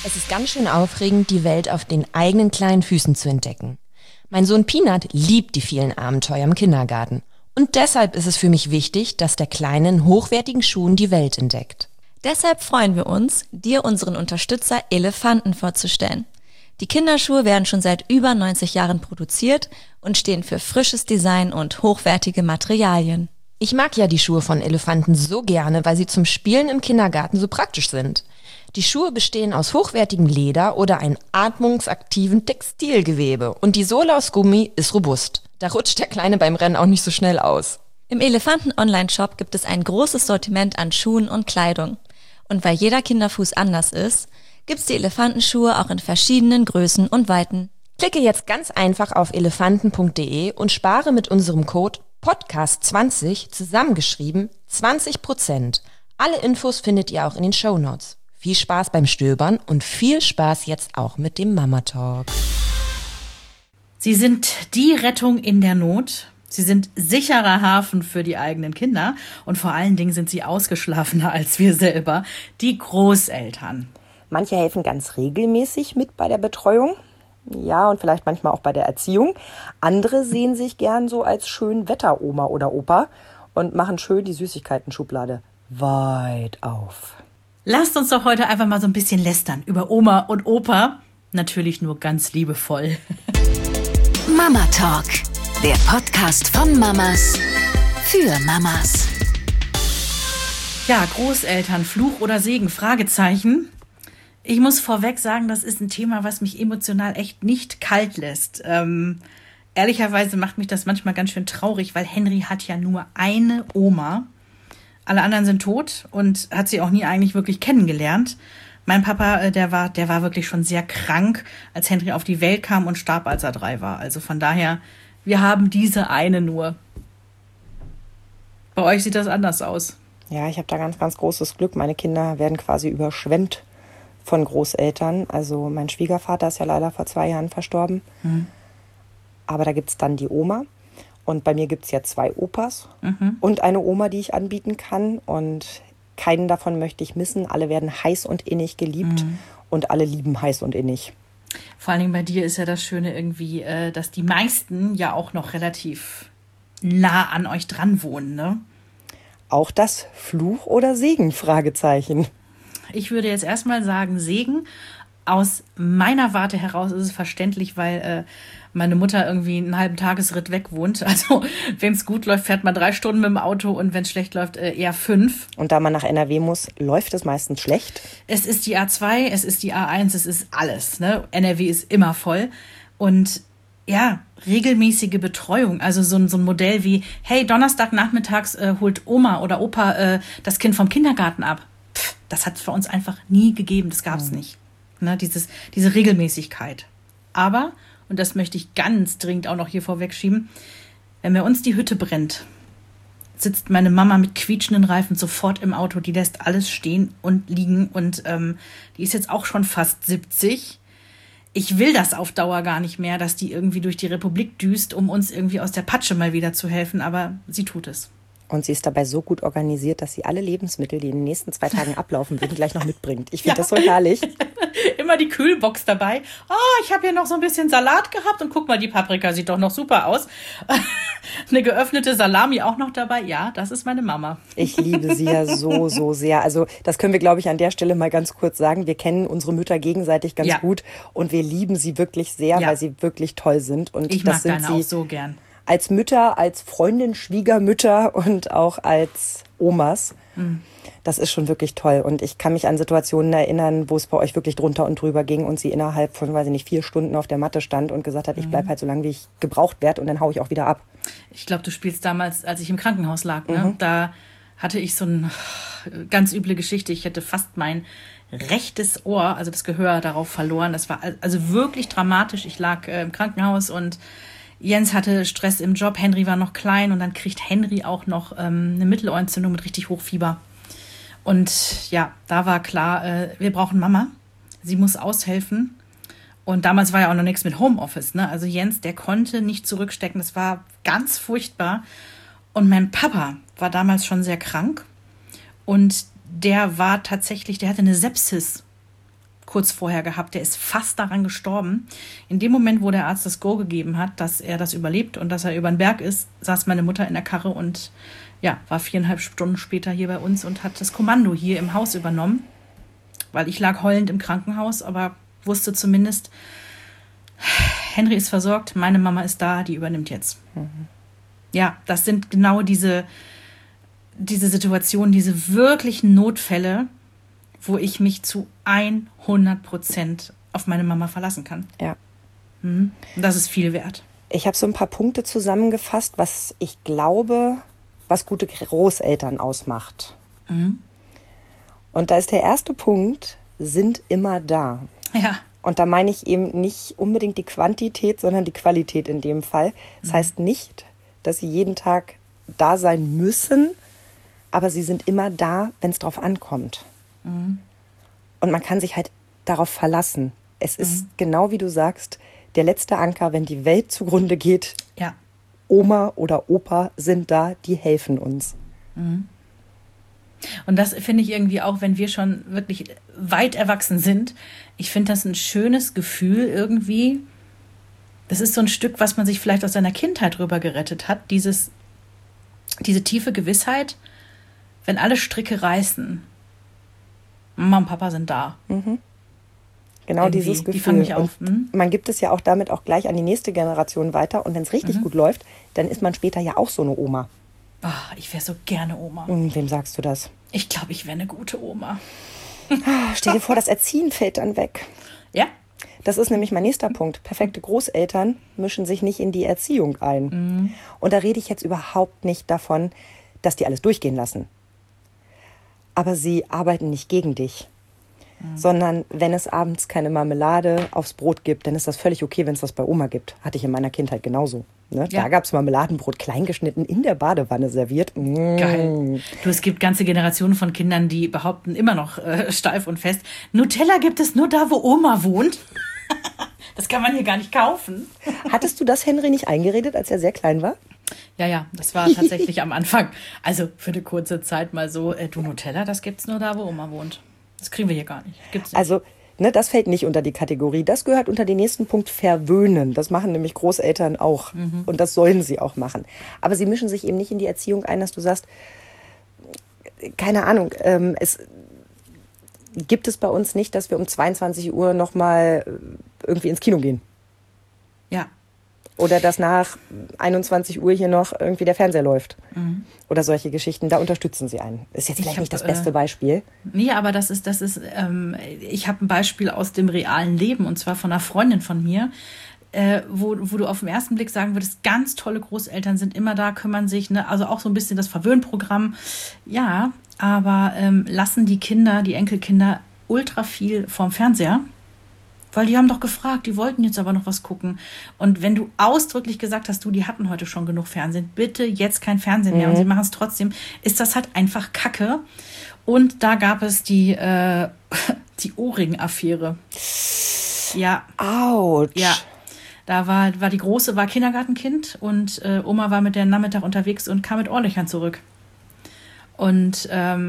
Es ist ganz schön aufregend, die Welt auf den eigenen kleinen Füßen zu entdecken. Mein Sohn Peanut liebt die vielen Abenteuer im Kindergarten. Und deshalb ist es für mich wichtig, dass der Kleine in hochwertigen Schuhen die Welt entdeckt. Deshalb freuen wir uns, dir unseren Unterstützer Elefanten vorzustellen. Die Kinderschuhe werden schon seit über 90 Jahren produziert und stehen für frisches Design und hochwertige Materialien. Ich mag ja die Schuhe von Elefanten so gerne, weil sie zum Spielen im Kindergarten so praktisch sind. Die Schuhe bestehen aus hochwertigem Leder oder einem atmungsaktiven Textilgewebe und die Sohle aus Gummi ist robust. Da rutscht der Kleine beim Rennen auch nicht so schnell aus. Im Elefanten-Online-Shop gibt es ein großes Sortiment an Schuhen und Kleidung. Und weil jeder Kinderfuß anders ist, gibt's die Elefantenschuhe auch in verschiedenen Größen und Weiten. Klicke jetzt ganz einfach auf elefanten.de und spare mit unserem Code PODCAST20 zusammengeschrieben 20%. Alle Infos findet ihr auch in den Shownotes. Viel Spaß beim Stöbern und viel Spaß jetzt auch mit dem Mama Talk. Sie sind die Rettung in der Not. Sie sind sicherer Hafen für die eigenen Kinder. Und vor allen Dingen sind sie ausgeschlafener als wir selber, die Großeltern. Manche helfen ganz regelmäßig mit bei der Betreuung. Ja, und vielleicht manchmal auch bei der Erziehung. Andere sehen sich gern so als Schönwetter-Oma oder Opa und machen schön die Süßigkeiten-Schublade weit auf. Lasst uns doch heute einfach mal so ein bisschen lästern über Oma und Opa. Natürlich nur ganz liebevoll. Mama Talk, der Podcast von Mamas für Mamas. Ja, Großeltern, Fluch oder Segen, Fragezeichen. Ich muss vorweg sagen, das ist ein Thema, was mich emotional echt nicht kalt lässt. Ehrlicherweise macht mich das manchmal ganz schön traurig, weil Henry hat ja nur eine Oma. Alle anderen sind tot und hat sie auch nie eigentlich wirklich kennengelernt. Mein Papa, der war wirklich schon sehr krank, als Henry auf die Welt kam und starb, als er 3 war. Also von daher, wir haben diese eine nur. Bei euch sieht das anders aus. Ja, ich habe da ganz, ganz großes Glück. Meine Kinder werden quasi überschwemmt von Großeltern. Also mein Schwiegervater ist ja leider vor 2 Jahren verstorben. Aber da gibt's dann die Oma. Und bei mir gibt's ja 2 Opas und eine Oma, die ich anbieten kann. Und keinen davon möchte ich missen. Alle werden heiß und innig geliebt und alle lieben heiß und innig. Vor allen Dingen bei dir ist ja das Schöne irgendwie, dass die meisten ja auch noch relativ nah an euch dran wohnen, ne? Auch das Fluch oder Segen? Fragezeichen. Ich würde jetzt erstmal sagen Segen. Aus meiner Warte heraus ist es verständlich, weil meine Mutter irgendwie einen halben Tagesritt weg wohnt. Also wem es gut läuft, fährt man 3 Stunden mit dem Auto und wenn es schlecht läuft, eher 5. Und da man nach NRW muss, läuft es meistens schlecht. Es ist die A2, es ist die A1, es ist alles. Ne? NRW ist immer voll. Und ja, regelmäßige Betreuung. Also so ein Modell wie, hey, Donnerstagnachmittags holt Oma oder Opa das Kind vom Kindergarten ab. Das hat es bei uns einfach nie gegeben, das gab es nicht. Ne? Diese Regelmäßigkeit. Aber, und das möchte ich ganz dringend auch noch hier vorwegschieben, wenn bei uns die Hütte brennt, sitzt meine Mama mit quietschenden Reifen sofort im Auto, die lässt alles stehen und liegen und die ist jetzt auch schon fast 70. Ich will das auf Dauer gar nicht mehr, dass die irgendwie durch die Republik düst, um uns irgendwie aus der Patsche mal wieder zu helfen, aber sie tut es. Und sie ist dabei so gut organisiert, dass sie alle Lebensmittel, die in den nächsten 2 Tagen ablaufen würden, gleich noch mitbringt. Ich finde das so herrlich. Immer die Kühlbox dabei. Ich habe hier noch so ein bisschen Salat gehabt und guck mal, die Paprika sieht doch noch super aus. Eine geöffnete Salami auch noch dabei. Ja, das ist meine Mama. Ich liebe sie ja so, so sehr. Also das können wir, glaube ich, an der Stelle mal ganz kurz sagen. Wir kennen unsere Mütter gegenseitig ganz gut und wir lieben sie wirklich sehr, weil sie wirklich toll sind. Und ich mag deine auch so gern. Als Mütter, als Freundin, Schwiegermütter und auch als Omas. Das ist schon wirklich toll. Und ich kann mich an Situationen erinnern, wo es bei euch wirklich drunter und drüber ging und sie innerhalb von, 4 Stunden auf der Matte stand und gesagt hat, ich bleib halt so lange, wie ich gebraucht werde und dann hau ich auch wieder ab. Ich glaube, du spielst damals, als ich im Krankenhaus lag, ne? Da hatte ich so eine ganz üble Geschichte. Ich hätte fast mein rechtes Ohr, also das Gehör, darauf verloren. Das war also wirklich dramatisch. Ich lag im Krankenhaus und Jens hatte Stress im Job, Henry war noch klein und dann kriegt Henry auch noch eine Mittelohrentzündung mit richtig Hochfieber. Und ja, da war klar, wir brauchen Mama. Sie muss aushelfen. Und damals war ja auch noch nichts mit Homeoffice, ne? Also Jens, der konnte nicht zurückstecken. Das war ganz furchtbar. Und mein Papa war damals schon sehr krank. Und der war tatsächlich, der hatte eine Sepsis kurz vorher gehabt. Der ist fast daran gestorben. In dem Moment, wo der Arzt das Go gegeben hat, dass er das überlebt und dass er über den Berg ist, saß meine Mutter in der Karre und ja, war 4,5 Stunden später hier bei uns und hat das Kommando hier im Haus übernommen. Weil ich lag heulend im Krankenhaus, aber wusste zumindest, Henry ist versorgt, meine Mama ist da, die übernimmt jetzt. Ja, das sind genau diese Situationen, diese wirklichen Notfälle, wo ich mich zu 100% auf meine Mama verlassen kann. Ja. Und das ist viel wert. Ich habe so ein paar Punkte zusammengefasst, was ich glaube, was gute Großeltern ausmacht. Und da ist der erste Punkt, sind immer da. Ja. Und da meine ich eben nicht unbedingt die Quantität, sondern die Qualität in dem Fall. Das heißt nicht, dass sie jeden Tag da sein müssen, aber sie sind immer da, wenn es drauf ankommt. Und man kann sich halt darauf verlassen. Es ist genau wie du sagst, der letzte Anker, wenn die Welt zugrunde geht. Ja. Oma oder Opa sind da, die helfen uns. Und das finde ich irgendwie auch, wenn wir schon wirklich weit erwachsen sind. Ich finde das ein schönes Gefühl irgendwie. Das ist so ein Stück, was man sich vielleicht aus seiner Kindheit rüber gerettet hat. Diese tiefe Gewissheit, wenn alle Stricke reißen, Mama und Papa sind da. Genau Irgendwie, dieses Gefühl. die fangen mich auf. Und man gibt es ja auch damit auch gleich an die nächste Generation weiter. Und wenn es richtig gut läuft, dann ist man später ja auch so eine Oma. Ich wäre so gerne Oma. Wem sagst du das? Ich glaube, ich wäre eine gute Oma. Stell dir vor, das Erziehen fällt dann weg. Ja? Das ist nämlich mein nächster Punkt. Perfekte Großeltern mischen sich nicht in die Erziehung ein. Und da rede ich jetzt überhaupt nicht davon, dass die alles durchgehen lassen. Aber sie arbeiten nicht gegen dich. Sondern wenn es abends keine Marmelade aufs Brot gibt, dann ist das völlig okay, wenn es das bei Oma gibt. Hatte ich in meiner Kindheit genauso. Ne? Ja. Da gab es Marmeladenbrot kleingeschnitten in der Badewanne serviert. Geil. Du, es gibt ganze Generationen von Kindern, die behaupten immer noch steif und fest, Nutella gibt es nur da, wo Oma wohnt. Das kann man hier gar nicht kaufen. Hattest du das Henry nicht eingeredet, als er sehr klein war? Ja, das war tatsächlich am Anfang. Also für eine kurze Zeit mal so, du Nutella, das gibt's nur da, wo Oma wohnt. Das kriegen wir hier gar nicht. Gibt's nicht. Also, ne, das fällt nicht unter die Kategorie. Das gehört unter den nächsten Punkt verwöhnen. Das machen nämlich Großeltern auch. Und das sollen sie auch machen. Aber sie mischen sich eben nicht in die Erziehung ein, dass du sagst, keine Ahnung, es gibt es bei uns nicht, dass wir um 22 Uhr nochmal irgendwie ins Kino gehen. Ja. Oder dass nach 21 Uhr hier noch irgendwie der Fernseher läuft. Oder solche Geschichten. Da unterstützen sie einen. Ist jetzt vielleicht nicht das beste Beispiel. Nee, aber das ist, ich habe ein Beispiel aus dem realen Leben und zwar von einer Freundin von mir, wo du auf den ersten Blick sagen würdest, ganz tolle Großeltern sind immer da, kümmern sich, ne? Also auch so ein bisschen das Verwöhnprogramm. Ja, aber lassen die Kinder, die Enkelkinder ultra viel vorm Fernseher. Weil die haben doch gefragt, die wollten jetzt aber noch was gucken. Und wenn du ausdrücklich gesagt hast, die hatten heute schon genug Fernsehen, bitte jetzt kein Fernsehen mehr und sie machen es trotzdem, ist das halt einfach Kacke. Und da gab es die Ohrring-Affäre. Ja. Autsch. Ja. Da war die Große war Kindergartenkind und Oma war mit der Nachmittag unterwegs und kam mit Ohrlöchern zurück. Und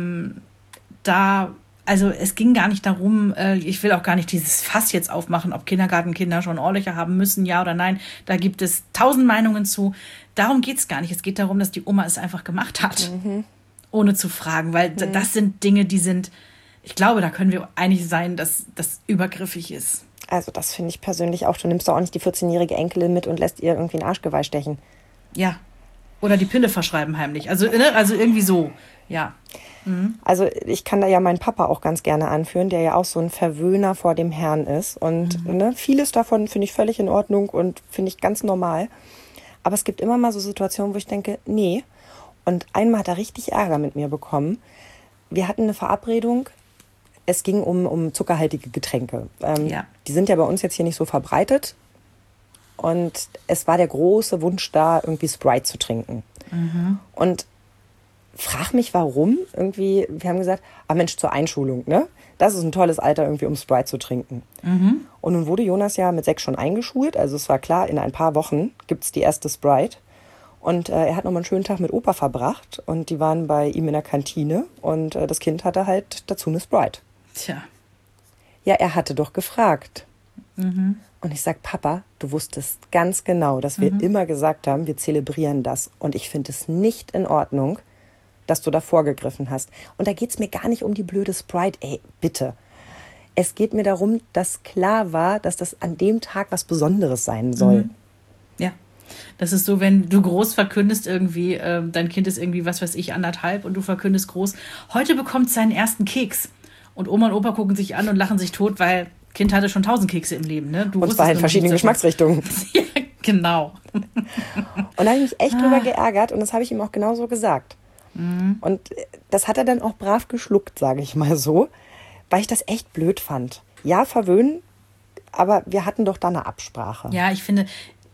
also es ging gar nicht darum, ich will auch gar nicht dieses Fass jetzt aufmachen, ob Kindergartenkinder schon Ohrlöcher haben müssen, ja oder nein. Da gibt es 1000 Meinungen zu. Darum geht es gar nicht. Es geht darum, dass die Oma es einfach gemacht hat, ohne zu fragen. Weil das sind Dinge, die sind, ich glaube, da können wir einig sein, dass das übergriffig ist. Also das finde ich persönlich auch. Du nimmst doch auch nicht die 14-jährige Enkelin mit und lässt ihr irgendwie ein Arschgeweih stechen. Ja. Oder die Pille verschreiben heimlich. Also irgendwie so, ja. Also ich kann da ja meinen Papa auch ganz gerne anführen, der ja auch so ein Verwöhner vor dem Herrn ist. Und vieles davon finde ich völlig in Ordnung und finde ich ganz normal. Aber es gibt immer mal so Situationen, wo ich denke, nee. Und einmal hat er richtig Ärger mit mir bekommen. Wir hatten eine Verabredung. Es ging um zuckerhaltige Getränke. Die sind ja bei uns jetzt hier nicht so verbreitet. Und es war der große Wunsch da, irgendwie Sprite zu trinken. Und frag mich, warum. Irgendwie, wir haben gesagt, Mensch, zur Einschulung, ne? Das ist ein tolles Alter, irgendwie um Sprite zu trinken. Und nun wurde Jonas ja mit 6 schon eingeschult. Also es war klar, in ein paar Wochen gibt's die erste Sprite. Und er hat nochmal einen schönen Tag mit Opa verbracht. Und die waren bei ihm in der Kantine. Und das Kind hatte halt dazu eine Sprite. Tja. ja, er hatte doch gefragt. Und ich sag, Papa, du wusstest ganz genau, dass wir immer gesagt haben, wir zelebrieren das. Und ich finde es nicht in Ordnung, dass du da vorgegriffen hast. Und da geht's mir gar nicht um die blöde Sprite. Ey, bitte. Es geht mir darum, dass klar war, dass das an dem Tag was Besonderes sein soll. Ja, das ist so, wenn du groß verkündest irgendwie, dein Kind ist irgendwie, was weiß ich, 1,5 und du verkündest groß, heute bekommt es seinen ersten Keks. Und Oma und Opa gucken sich an und lachen sich tot, weil Kind hatte schon 1000 Kekse im Leben. Ne? Und zwar in verschiedenen Geschmacksrichtungen. Ja, genau. Und da habe ich mich echt drüber geärgert und das habe ich ihm auch genauso gesagt. Und das hat er dann auch brav geschluckt, sage ich mal so, weil ich das echt blöd fand. Ja, verwöhnen, aber wir hatten doch da eine Absprache. Ja, ich finde,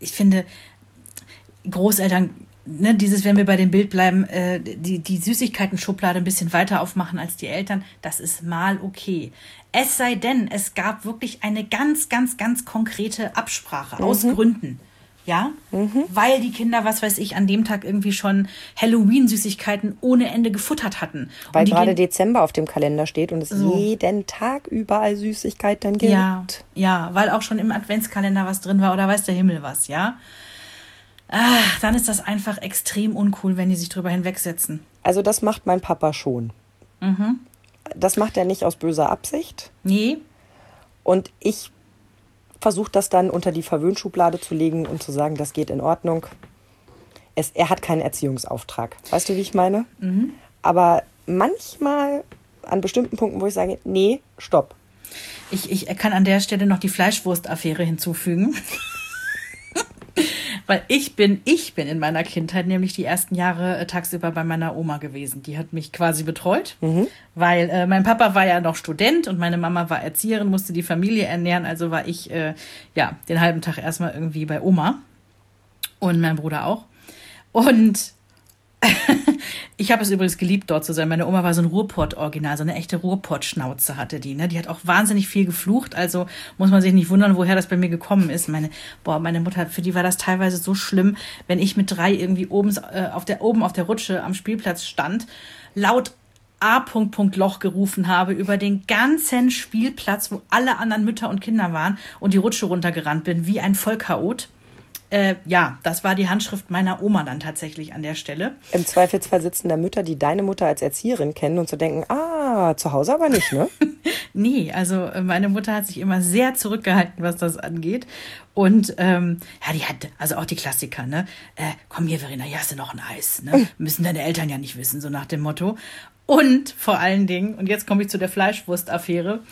Großeltern, ne, wenn wir bei dem Bild bleiben, die Süßigkeiten-Schublade ein bisschen weiter aufmachen als die Eltern, das ist mal okay. Es sei denn, es gab wirklich eine ganz, ganz, ganz konkrete Absprache aus Gründen. Ja, weil die Kinder, was weiß ich, an dem Tag irgendwie schon Halloween-Süßigkeiten ohne Ende gefuttert hatten. Weil gerade Dezember auf dem Kalender steht und es jeden Tag überall Süßigkeiten gibt. Ja, weil auch schon im Adventskalender was drin war oder weiß der Himmel was, ja. Dann ist das einfach extrem uncool, wenn die sich drüber hinwegsetzen. Also das macht mein Papa schon. Das macht er nicht aus böser Absicht. Nee. Und ich versucht das dann unter die Verwöhnschublade zu legen und zu sagen, das geht in Ordnung. Er hat keinen Erziehungsauftrag. Weißt du, wie ich meine? Aber manchmal an bestimmten Punkten, wo ich sage, nee, stopp. Ich kann an der Stelle noch die Fleischwurst-Affäre hinzufügen. Weil ich bin in meiner Kindheit nämlich die ersten Jahre tagsüber bei meiner Oma gewesen. Die hat mich quasi betreut, weil mein Papa war ja noch Student und meine Mama war Erzieherin, musste die Familie ernähren. Also war ich den halben Tag erstmal irgendwie bei Oma und mein Bruder auch. Und ich habe es übrigens geliebt, dort zu sein. Meine Oma war so ein Ruhrpott-Original, so eine echte Ruhrpott-Schnauze hatte die. Ne? Die hat auch wahnsinnig viel geflucht, also muss man sich nicht wundern, woher das bei mir gekommen ist. Meine Mutter, für die war das teilweise so schlimm, wenn ich mit 3 irgendwie oben auf der Rutsche am Spielplatz stand, laut A. Loch gerufen habe über den ganzen Spielplatz, wo alle anderen Mütter und Kinder waren und die Rutsche runtergerannt bin, wie ein Vollchaot. Das war die Handschrift meiner Oma dann tatsächlich an der Stelle. Im Zweifelsfall sitzen da Mütter, die deine Mutter als Erzieherin kennen und zu denken, zu Hause aber nicht, ne? Nee, also meine Mutter hat sich immer sehr zurückgehalten, was das angeht. Und die hat, also auch die Klassiker, ne? Komm hier, Verena, hier hast du noch ein Eis, ne? Müssen deine Eltern ja nicht wissen, so nach dem Motto. Und vor allen Dingen, und jetzt komme ich zu der Fleischwurst-Affäre,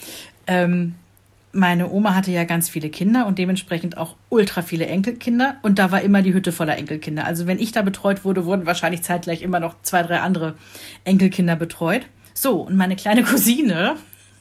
meine Oma hatte ja ganz viele Kinder und dementsprechend auch ultra viele Enkelkinder. Und da war immer die Hütte voller Enkelkinder. Also wenn ich da betreut wurde, wurden wahrscheinlich zeitgleich immer noch 2, 3 andere Enkelkinder betreut. So, und meine kleine Cousine,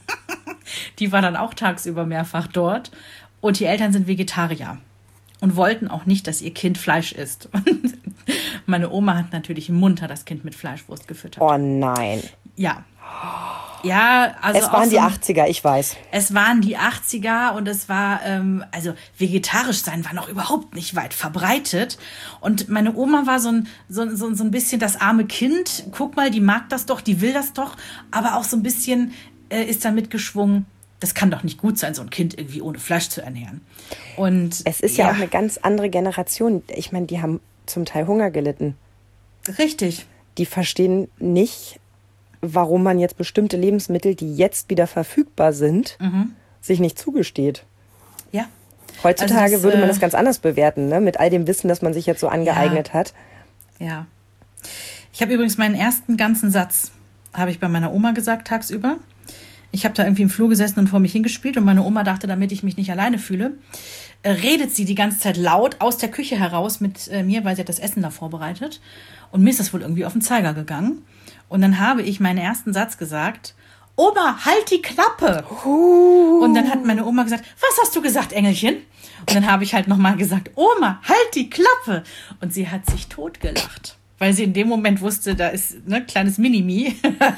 die war dann auch tagsüber mehrfach dort. Und die Eltern sind Vegetarier und wollten auch nicht, dass ihr Kind Fleisch isst. Und meine Oma hat natürlich munter das Kind mit Fleischwurst gefüttert. Oh nein. Ja. Ja, also es waren die 80er, ich weiß. Es waren die 80er und es war, also vegetarisch sein war noch überhaupt nicht weit verbreitet. Und meine Oma war so ein bisschen das arme Kind. Guck mal, die mag das doch, die will das doch. Aber auch so ein bisschen ist da mitgeschwungen, das kann doch nicht gut sein, so ein Kind irgendwie ohne Fleisch zu ernähren. Und es ist ja auch eine ganz andere Generation. Ich meine, die haben zum Teil Hunger gelitten. Richtig. Die verstehen nicht, warum man jetzt bestimmte Lebensmittel, die jetzt wieder verfügbar sind, sich nicht zugesteht. Ja. Heutzutage also würde man das ganz anders bewerten, ne? Mit all dem Wissen, das man sich jetzt so angeeignet hat. Ja. Ich habe übrigens meinen ersten ganzen Satz, habe ich bei meiner Oma gesagt tagsüber. Ich habe da irgendwie im Flur gesessen und vor mich hingespielt und meine Oma dachte, damit ich mich nicht alleine fühle, redet sie die ganze Zeit laut aus der Küche heraus mit mir, weil sie hat das Essen da vorbereitet. Und mir ist das wohl irgendwie auf den Zeiger gegangen. Und dann habe ich meinen ersten Satz gesagt, Oma, halt die Klappe. Und dann hat meine Oma gesagt, was hast du gesagt, Engelchen? Und dann habe ich halt nochmal gesagt, Oma, halt die Klappe. Und sie hat sich totgelacht, weil sie in dem Moment wusste, da ist ein kleines Minimi.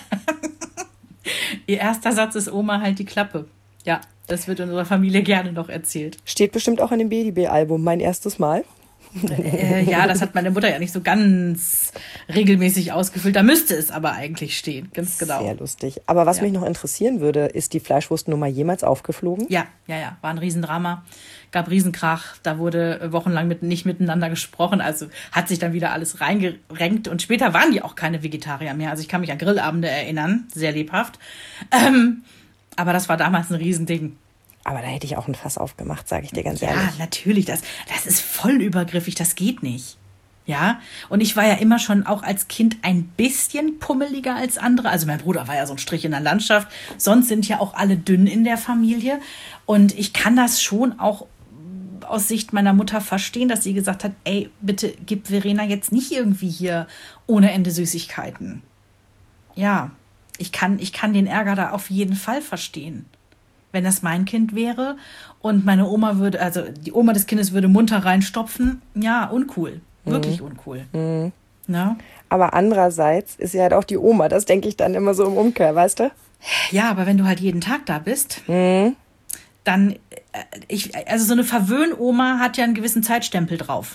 Ihr erster Satz ist, Oma, halt die Klappe. Ja, das wird in unserer Familie gerne noch erzählt. Steht bestimmt auch in dem BDB-Album, mein erstes Mal. Ja, das hat meine Mutter ja nicht so ganz regelmäßig ausgefüllt. Da müsste es aber eigentlich stehen, ganz genau. Sehr lustig. Aber was mich noch interessieren würde, ist die Fleischwurstnummer jemals aufgeflogen? Ja. War ein Riesendrama. Gab Riesenkrach. Da wurde wochenlang nicht miteinander gesprochen. Also hat sich dann wieder alles reingerenkt. Und später waren die auch keine Vegetarier mehr. Also ich kann mich an Grillabende erinnern. Sehr lebhaft. Aber das war damals ein Riesending. Aber da hätte ich auch ein Fass aufgemacht, sage ich dir ganz ehrlich. Ja, natürlich. Das ist voll übergriffig. Das geht nicht. Ja, und ich war ja immer schon auch als Kind ein bisschen pummeliger als andere. Also mein Bruder war ja so ein Strich in der Landschaft. Sonst sind ja auch alle dünn in der Familie. Und ich kann das schon auch aus Sicht meiner Mutter verstehen, dass sie gesagt hat, ey, bitte gib Verena jetzt nicht irgendwie hier ohne Ende Süßigkeiten. Ja, ich kann den Ärger da auf jeden Fall verstehen. Wenn das mein Kind wäre und meine Oma würde, also die Oma des Kindes würde munter reinstopfen, ja, uncool. Wirklich uncool. Na? Aber andererseits ist sie halt auch die Oma. Das denke ich dann immer so im Umkehr, weißt du? Ja, aber wenn du halt jeden Tag da bist, dann, also so eine Verwöhnoma hat ja einen gewissen Zeitstempel drauf.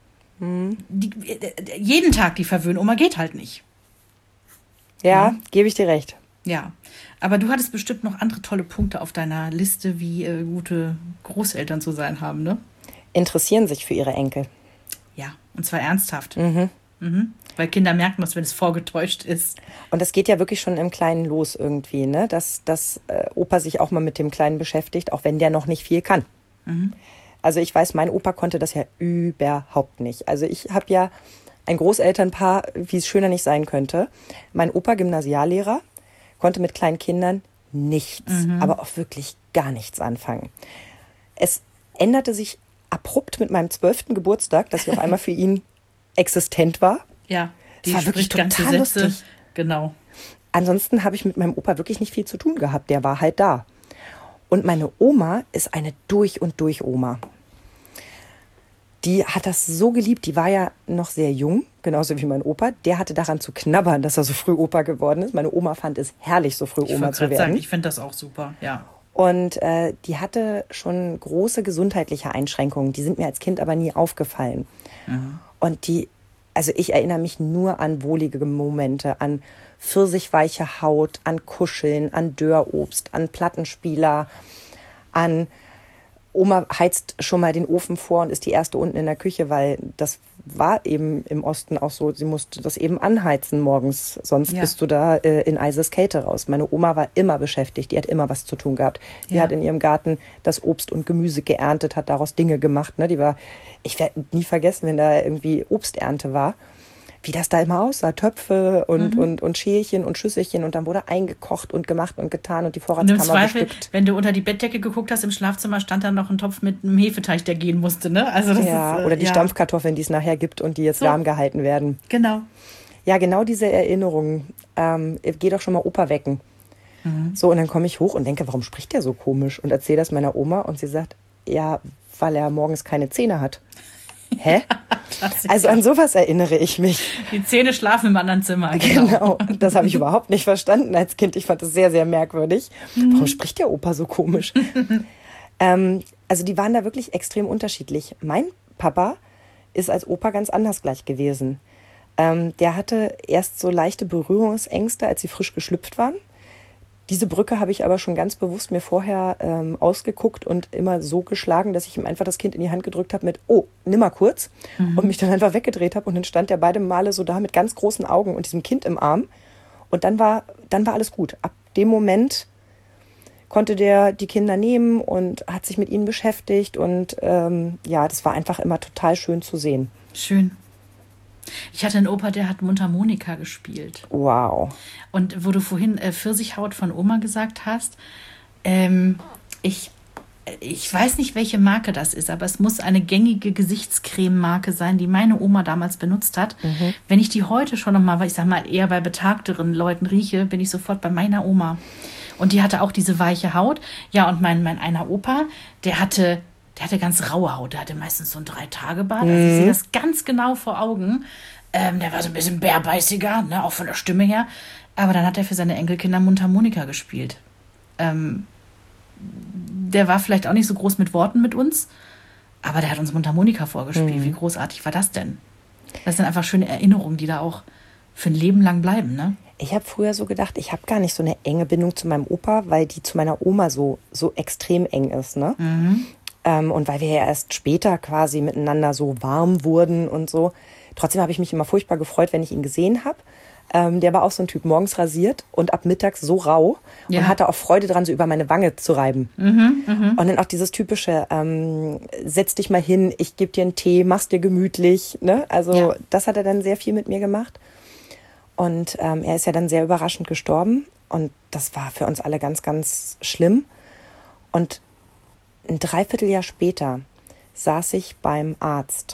Jeden Tag die Verwöhnoma geht halt nicht. Ja, gebe ich dir recht. Ja, aber du hattest bestimmt noch andere tolle Punkte auf deiner Liste, wie gute Großeltern zu sein haben, ne? Interessieren sich für ihre Enkel. Ja, und zwar ernsthaft. Weil Kinder merken das, wenn es vorgetäuscht ist. Und das geht ja wirklich schon im Kleinen los irgendwie, ne? Dass Opa sich auch mal mit dem Kleinen beschäftigt, auch wenn der noch nicht viel kann. Also ich weiß, mein Opa konnte das ja überhaupt nicht. Also ich habe ja ein Großelternpaar, wie es schöner nicht sein könnte. Mein Opa, Gymnasiallehrer, konnte mit kleinen Kindern nichts, aber auch wirklich gar nichts anfangen. Es änderte sich abrupt mit meinem 12. Geburtstag, dass ich auf einmal für ihn existent war. Ja, das war wirklich total lustig. Genau. Ansonsten habe ich mit meinem Opa wirklich nicht viel zu tun gehabt. Der war halt da. Und meine Oma ist eine durch und durch Oma. Die hat das so geliebt. Die war ja noch sehr jung, genauso wie mein Opa. Der hatte daran zu knabbern, dass er so früh Opa geworden ist. Meine Oma fand es herrlich, so früh Oma zu werden. Ich finde das auch super, ja. Und die hatte schon große gesundheitliche Einschränkungen. Die sind mir als Kind aber nie aufgefallen. Und also ich erinnere mich nur an wohlige Momente, an pfirsichweiche Haut, an Kuscheln, an Dörrobst, an Plattenspieler, an Oma heizt schon mal den Ofen vor und ist die erste unten in der Küche, weil das war eben im Osten auch so, sie musste das eben anheizen morgens, sonst bist du da in Eiseskälte raus. Meine Oma war immer beschäftigt, die hat immer was zu tun gehabt. Die hat in ihrem Garten das Obst und Gemüse geerntet, hat daraus Dinge gemacht. Ne? Ich werde nie vergessen, wenn da irgendwie Obsternte war, wie das da immer aussah. Töpfe und Schälchen und Schüsselchen und dann wurde eingekocht und gemacht und getan und die Vorratskammer und im Zweifel, bestückt. wenn du unter die Bettdecke geguckt hast im Schlafzimmer, stand da noch ein Topf mit einem Hefeteig, der gehen musste, ne? Also das ist, oder die Stampfkartoffeln, die es nachher gibt und die jetzt warm gehalten werden. Genau. Ja, genau diese Erinnerungen. Geh doch schon mal Opa wecken. So, und dann komme ich hoch und denke, warum spricht der so komisch? Und erzähle das meiner Oma und sie sagt, ja, weil er morgens keine Zähne hat. Hä? Also an sowas erinnere ich mich. Die Zähne schlafen im anderen Zimmer. Genau, das habe ich überhaupt nicht verstanden als Kind. Ich fand das sehr, sehr merkwürdig. Warum spricht der Opa so komisch? Also die waren da wirklich extrem unterschiedlich. Mein Papa ist als Opa ganz anders gleich gewesen. Der hatte erst so leichte Berührungsängste, als sie frisch geschlüpft waren. Diese Brücke habe ich aber schon ganz bewusst mir vorher ausgeguckt und immer so geschlagen, dass ich ihm einfach das Kind in die Hand gedrückt habe mit, oh, nimm mal kurz. Und mich dann einfach weggedreht habe und dann stand der beide Male so da mit ganz großen Augen und diesem Kind im Arm. Und dann war alles gut. Ab dem Moment konnte der die Kinder nehmen und hat sich mit ihnen beschäftigt. Und das war einfach immer total schön zu sehen. Schön. Ich hatte einen Opa, der hat Mundharmonika gespielt. Wow. Und wo du vorhin Pfirsichhaut von Oma gesagt hast, ich weiß nicht, welche Marke das ist, aber es muss eine gängige Gesichtscreme-Marke sein, die meine Oma damals benutzt hat. Wenn ich die heute schon nochmal, weil ich sag mal, eher bei betagteren Leuten rieche, bin ich sofort bei meiner Oma. Und die hatte auch diese weiche Haut. Ja, und mein einer Opa, der hatte ganz raue Haut. Der hatte meistens so ein 3-Tage-Bart. Also ich sehe das ganz genau vor Augen. Der war so ein bisschen bärbeißiger, ne, auch von der Stimme her. Aber dann hat er für seine Enkelkinder Mundharmonika gespielt. Der war vielleicht auch nicht so groß mit Worten mit uns. Aber der hat uns Mundharmonika vorgespielt. Wie großartig war das denn? Das sind einfach schöne Erinnerungen, die da auch für ein Leben lang bleiben, ne? Ich habe früher so gedacht, ich habe gar nicht so eine enge Bindung zu meinem Opa, weil die zu meiner Oma so extrem eng ist, ne? Und weil wir ja erst später quasi miteinander so warm wurden und so. Trotzdem habe ich mich immer furchtbar gefreut, wenn ich ihn gesehen habe. Der war auch so ein Typ, morgens rasiert und ab mittags so rau und hatte auch Freude dran, so über meine Wange zu reiben. Und dann auch dieses typische, setz dich mal hin, ich gebe dir einen Tee, mach's dir gemütlich. Ne? Also das hat er dann sehr viel mit mir gemacht. Und er ist ja dann sehr überraschend gestorben. Und das war für uns alle ganz, ganz schlimm. Und ein Dreivierteljahr später saß ich beim Arzt.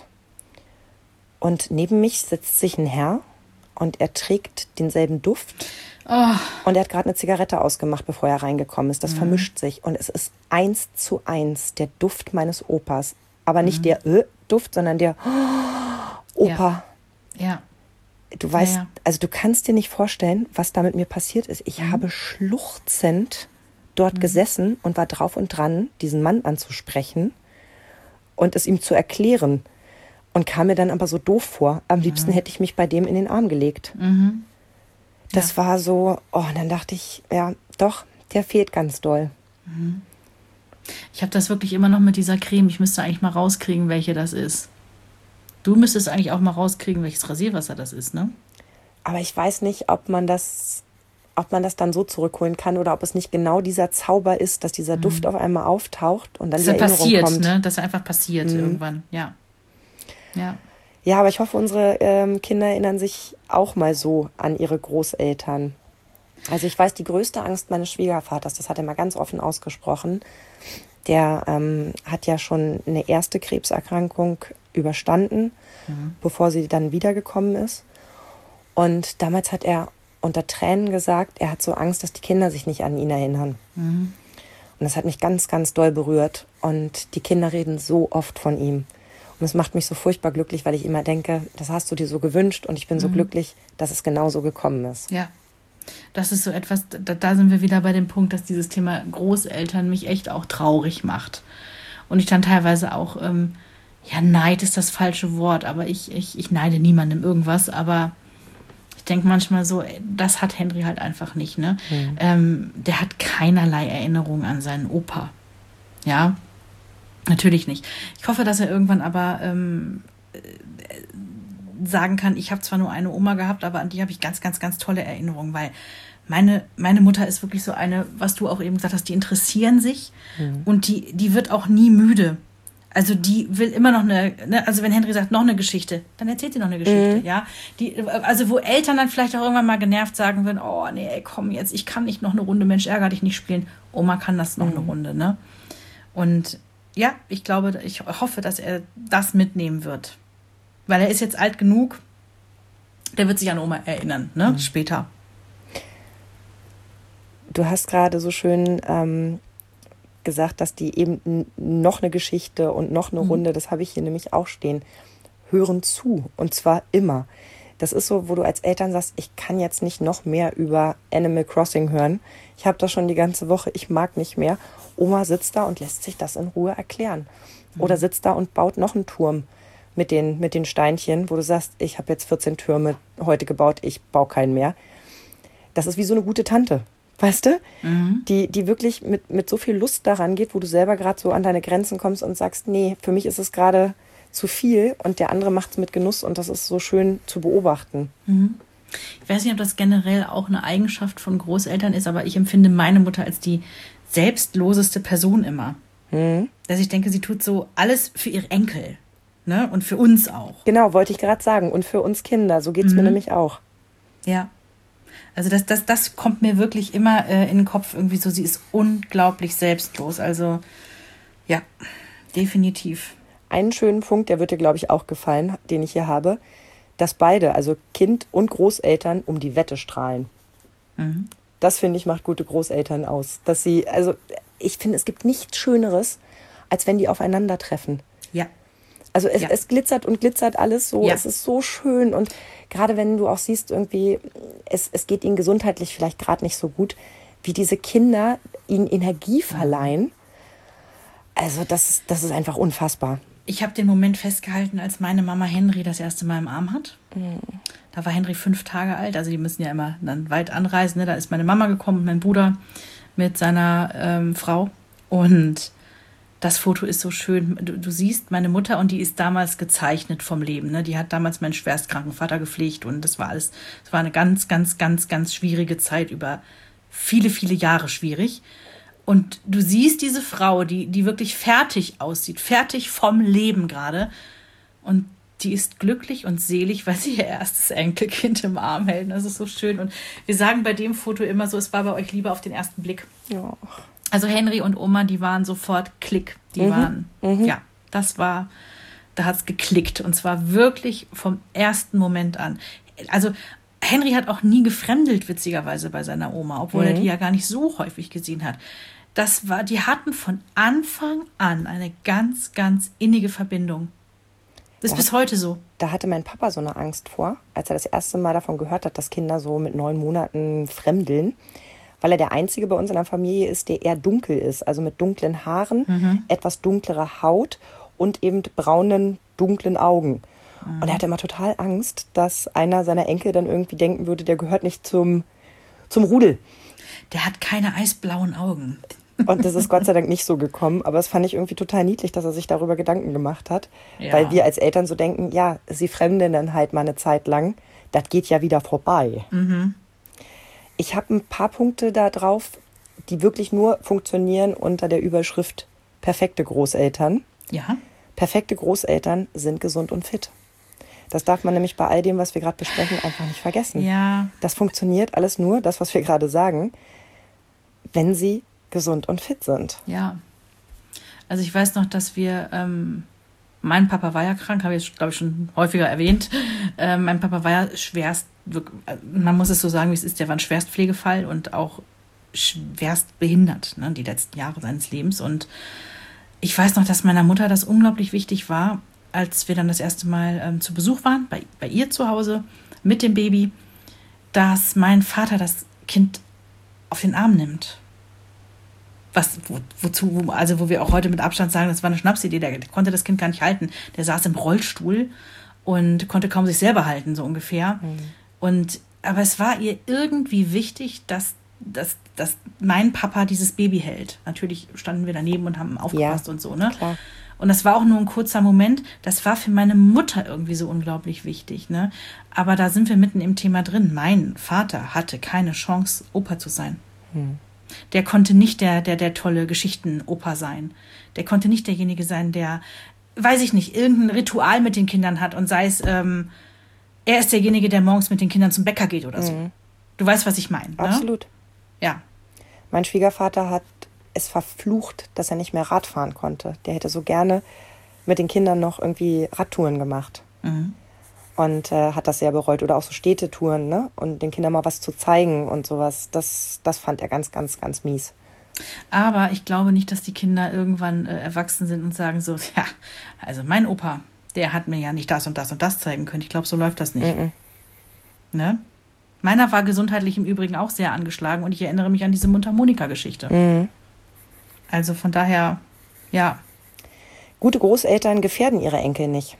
Und neben mich sitzt sich ein Herr und er trägt denselben Duft. Oh. Und er hat gerade eine Zigarette ausgemacht, bevor er reingekommen ist. Das vermischt sich. Und es ist 1:1 der Duft meines Opas. Aber nicht der Duft, sondern der Opa. Ja. Du weißt, also du kannst dir nicht vorstellen, was da mit mir passiert ist. Ich habe schluchzend dort gesessen und war drauf und dran, diesen Mann anzusprechen und es ihm zu erklären. Und kam mir dann aber so doof vor. Am liebsten hätte ich mich bei dem in den Arm gelegt. Das war so, und dann dachte ich, ja, doch, der fehlt ganz doll. Ich habe das wirklich immer noch mit dieser Creme. Ich müsste eigentlich mal rauskriegen, welche das ist. Du müsstest eigentlich auch mal rauskriegen, welches Rasierwasser das ist, ne? Aber ich weiß nicht, ob man das dann so zurückholen kann oder ob es nicht genau dieser Zauber ist, dass dieser Duft auf einmal auftaucht und dann die Erinnerung passiert, kommt. Ne? Das ist einfach passiert irgendwann, ja. Ja, aber ich hoffe, unsere Kinder erinnern sich auch mal so an ihre Großeltern. Also ich weiß, die größte Angst meines Schwiegervaters, das hat er mal ganz offen ausgesprochen, der hat ja schon eine erste Krebserkrankung überstanden, bevor sie dann wiedergekommen ist. Und damals hat er unter Tränen gesagt, er hat so Angst, dass die Kinder sich nicht an ihn erinnern. Und das hat mich ganz, ganz doll berührt. Und die Kinder reden so oft von ihm. Und es macht mich so furchtbar glücklich, weil ich immer denke, das hast du dir so gewünscht und ich bin so glücklich, dass es genauso gekommen ist. Ja, das ist so etwas, da sind wir wieder bei dem Punkt, dass dieses Thema Großeltern mich echt auch traurig macht. Und ich dann teilweise auch, Neid ist das falsche Wort, aber ich neide niemandem irgendwas, aber ich denke manchmal so, das hat Henry halt einfach nicht, ne? Der hat keinerlei Erinnerung an seinen Opa. Ja, natürlich nicht. Ich hoffe, dass er irgendwann aber sagen kann, ich habe zwar nur eine Oma gehabt, aber an die habe ich ganz, ganz, ganz tolle Erinnerungen, weil meine Mutter ist wirklich so eine, was du auch eben gesagt hast, die interessieren sich und die wird auch nie müde. Also die will immer noch also wenn Henry sagt, noch eine Geschichte, dann erzählt sie noch eine Geschichte, ja. Also wo Eltern dann vielleicht auch irgendwann mal genervt sagen würden, oh nee, ey, komm jetzt, ich kann nicht noch eine Runde, Mensch, ärger dich nicht spielen. Oma kann das noch eine Runde, ne? Und ja, ich hoffe, dass er das mitnehmen wird. Weil er ist jetzt alt genug, der wird sich an Oma erinnern, ne? Später. Du hast gerade so schön gesagt, dass die eben noch eine Geschichte und noch eine Runde, das habe ich hier nämlich auch stehen, hören zu. Und zwar immer. Das ist so, wo du als Eltern sagst, ich kann jetzt nicht noch mehr über Animal Crossing hören. Ich habe das schon die ganze Woche, ich mag nicht mehr. Oma sitzt da und lässt sich das in Ruhe erklären. Oder sitzt da und baut noch einen Turm mit den Steinchen, wo du sagst, ich habe jetzt 14 Türme heute gebaut, ich baue keinen mehr. Das ist wie so eine gute Tante, weißt du? Die wirklich mit so viel Lust daran geht, wo du selber gerade so an deine Grenzen kommst und sagst, nee, für mich ist es gerade zu viel und der andere macht es mit Genuss und das ist so schön zu beobachten. Ich weiß nicht, ob das generell auch eine Eigenschaft von Großeltern ist, aber ich empfinde meine Mutter als die selbstloseste Person immer. Dass ich denke, sie tut so alles für ihre Enkel, ne? Und für uns auch. Genau, wollte ich gerade sagen. Und für uns Kinder, so geht's mir nämlich auch. Ja. Also das kommt mir wirklich immer in den Kopf irgendwie so, sie ist unglaublich selbstlos. Also ja, definitiv. Einen schönen Punkt, der wird dir, glaube ich, auch gefallen, den ich hier habe, dass beide, also Kind und Großeltern, um die Wette strahlen. Das, finde ich, macht gute Großeltern aus. Dass sie, also ich finde, es gibt nichts Schöneres, als wenn die aufeinandertreffen. Ja. Also es glitzert und glitzert alles so, es ist so schön und gerade wenn du auch siehst, irgendwie, es geht ihnen gesundheitlich vielleicht gerade nicht so gut, wie diese Kinder ihnen Energie verleihen. Also das ist einfach unfassbar. ich habe den Moment festgehalten, als meine Mama Henry das erste Mal im Arm hat. Da war Henry 5 Tage alt, also die müssen ja immer dann weit anreisen. Ne? Da ist meine Mama gekommen, mein Bruder mit seiner Frau. Und das Foto ist so schön. Du siehst meine Mutter und die ist damals gezeichnet vom Leben. Ne? Die hat damals meinen schwerstkranken Vater gepflegt und das war alles, es war eine ganz, ganz, ganz, ganz schwierige Zeit, über viele, viele Jahre schwierig. Und du siehst diese Frau, die wirklich fertig aussieht, fertig vom Leben gerade. Und die ist glücklich und selig, weil sie ihr erstes Enkelkind im Arm hält. Das ist so schön. Und wir sagen bei dem Foto immer so, es war bei euch Liebe auf den ersten Blick. Ja. Also Henry und Oma, die waren sofort Klick. Die waren, ja, das war, da hat es geklickt. Und zwar wirklich vom ersten Moment an. Also Henry hat auch nie gefremdelt, witzigerweise, bei seiner Oma, obwohl er die ja gar nicht so häufig gesehen hat. Die hatten von Anfang an eine ganz, ganz innige Verbindung. Das ist bis heute so. Da hatte mein Papa so eine Angst vor, als er das erste Mal davon gehört hat, dass Kinder so mit 9 Monaten fremdeln, weil er der Einzige bei uns in der Familie ist, der eher dunkel ist, also mit dunklen Haaren, etwas dunklerer Haut und eben braunen, dunklen Augen. Und er hatte immer total Angst, dass einer seiner Enkel dann irgendwie denken würde, der gehört nicht zum Rudel. Der hat keine eisblauen Augen. Und das ist Gott sei Dank nicht so gekommen. Aber das fand ich irgendwie total niedlich, dass er sich darüber Gedanken gemacht hat. Ja. Weil wir als Eltern so denken, ja, sie fremden dann halt mal eine Zeit lang. Das geht ja wieder vorbei. Ich habe ein paar Punkte da drauf, die wirklich nur funktionieren unter der Überschrift perfekte Großeltern. Ja. Perfekte Großeltern sind gesund und fit. Das darf man nämlich bei all dem, was wir gerade besprechen, einfach nicht vergessen. Ja. Das funktioniert alles nur, das, was wir gerade sagen, wenn sie gesund und fit sind. Ja. Also ich weiß noch, dass wir, mein Papa war ja krank, habe ich, glaube ich, schon häufiger erwähnt. Mein Papa war ja schwerst, man muss es so sagen, wie es ist, der war ein Schwerstpflegefall und auch schwerst behindert, ne, die letzten Jahre seines Lebens. Und ich weiß noch, dass meiner Mutter das unglaublich wichtig war, als wir dann das erste Mal zu Besuch waren, bei ihr zu Hause mit dem Baby, dass mein Vater das Kind auf den Arm nimmt. Wo wir auch heute mit Abstand sagen, das war eine Schnapsidee, der konnte das Kind gar nicht halten. Der saß im Rollstuhl und konnte kaum sich selber halten, so ungefähr. Aber es war ihr irgendwie wichtig, dass mein Papa dieses Baby hält. Natürlich standen wir daneben und haben aufgepasst und so, ne? Klar. Und das war auch nur ein kurzer Moment. Das war für meine Mutter irgendwie so unglaublich wichtig, ne? Aber da sind wir mitten im Thema drin. Mein Vater hatte keine Chance, Opa zu sein. Der konnte nicht der tolle Geschichten-Opa sein. Der konnte nicht derjenige sein, der, weiß ich nicht, irgendein Ritual mit den Kindern hat und sei es, er ist derjenige, der morgens mit den Kindern zum Bäcker geht oder so. Du weißt, was ich meine, ne? Absolut. Ja. Mein Schwiegervater hat es verflucht, dass er nicht mehr Rad fahren konnte. Der hätte so gerne mit den Kindern noch irgendwie Radtouren gemacht. Und hat das sehr bereut. Oder auch so Städtetouren, ne? Und den Kindern mal was zu zeigen und sowas. Das fand er ganz, ganz, ganz mies. Aber ich glaube nicht, dass die Kinder irgendwann erwachsen sind und sagen so, ja, also mein Opa, der hat mir ja nicht das und das und das zeigen können. Ich glaube, so läuft das nicht. Ne? Meiner war gesundheitlich im Übrigen auch sehr angeschlagen und ich erinnere mich an diese Mundharmonika-Geschichte. Also von daher, ja. Gute Großeltern gefährden ihre Enkel nicht.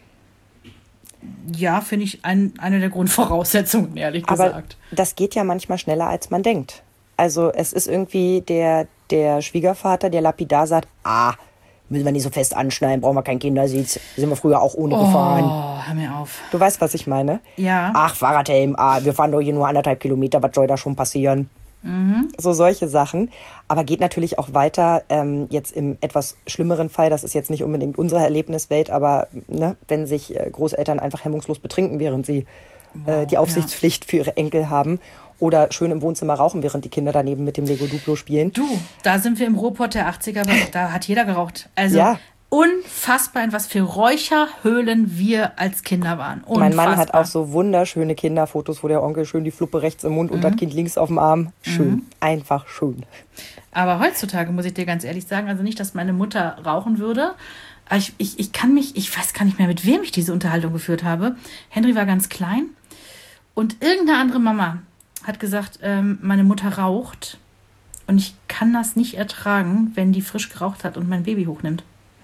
Ja, finde ich eine der Grundvoraussetzungen, ehrlich gesagt. Aber das geht ja manchmal schneller, als man denkt. Also es ist irgendwie der Schwiegervater, der lapidar sagt, müssen wir nicht so fest anschneiden, brauchen wir keinen Kindersitz, sind wir früher auch ohne gefahren. Oh, hör mir auf. Du weißt, was ich meine? Ja. Ach, Fahrradhelm, wir fahren doch hier nur 1,5 Kilometer, was soll da schon passieren? So solche Sachen. Aber geht natürlich auch weiter, jetzt im etwas schlimmeren Fall, das ist jetzt nicht unbedingt unsere Erlebniswelt, aber ne, wenn sich Großeltern einfach hemmungslos betrinken, während sie die Aufsichtspflicht für ihre Enkel haben oder schön im Wohnzimmer rauchen, während die Kinder daneben mit dem Lego Duplo spielen. Du, da sind wir im Ruhrpott der 80er, da hat jeder geraucht. Also unfassbar, in was für Räucherhöhlen wir als Kinder waren. Unfassbar. Mein Mann hat auch so wunderschöne Kinderfotos, wo der Onkel schön die Fluppe rechts im Mund und das Kind links auf dem Arm. Schön, einfach schön. Aber heutzutage muss ich dir ganz ehrlich sagen, also nicht, dass meine Mutter rauchen würde. Aber ich weiß gar nicht mehr, mit wem ich diese Unterhaltung geführt habe. Henry war ganz klein und irgendeine andere Mama hat gesagt, meine Mutter raucht und ich kann das nicht ertragen, wenn die frisch geraucht hat und mein Baby hochnimmt.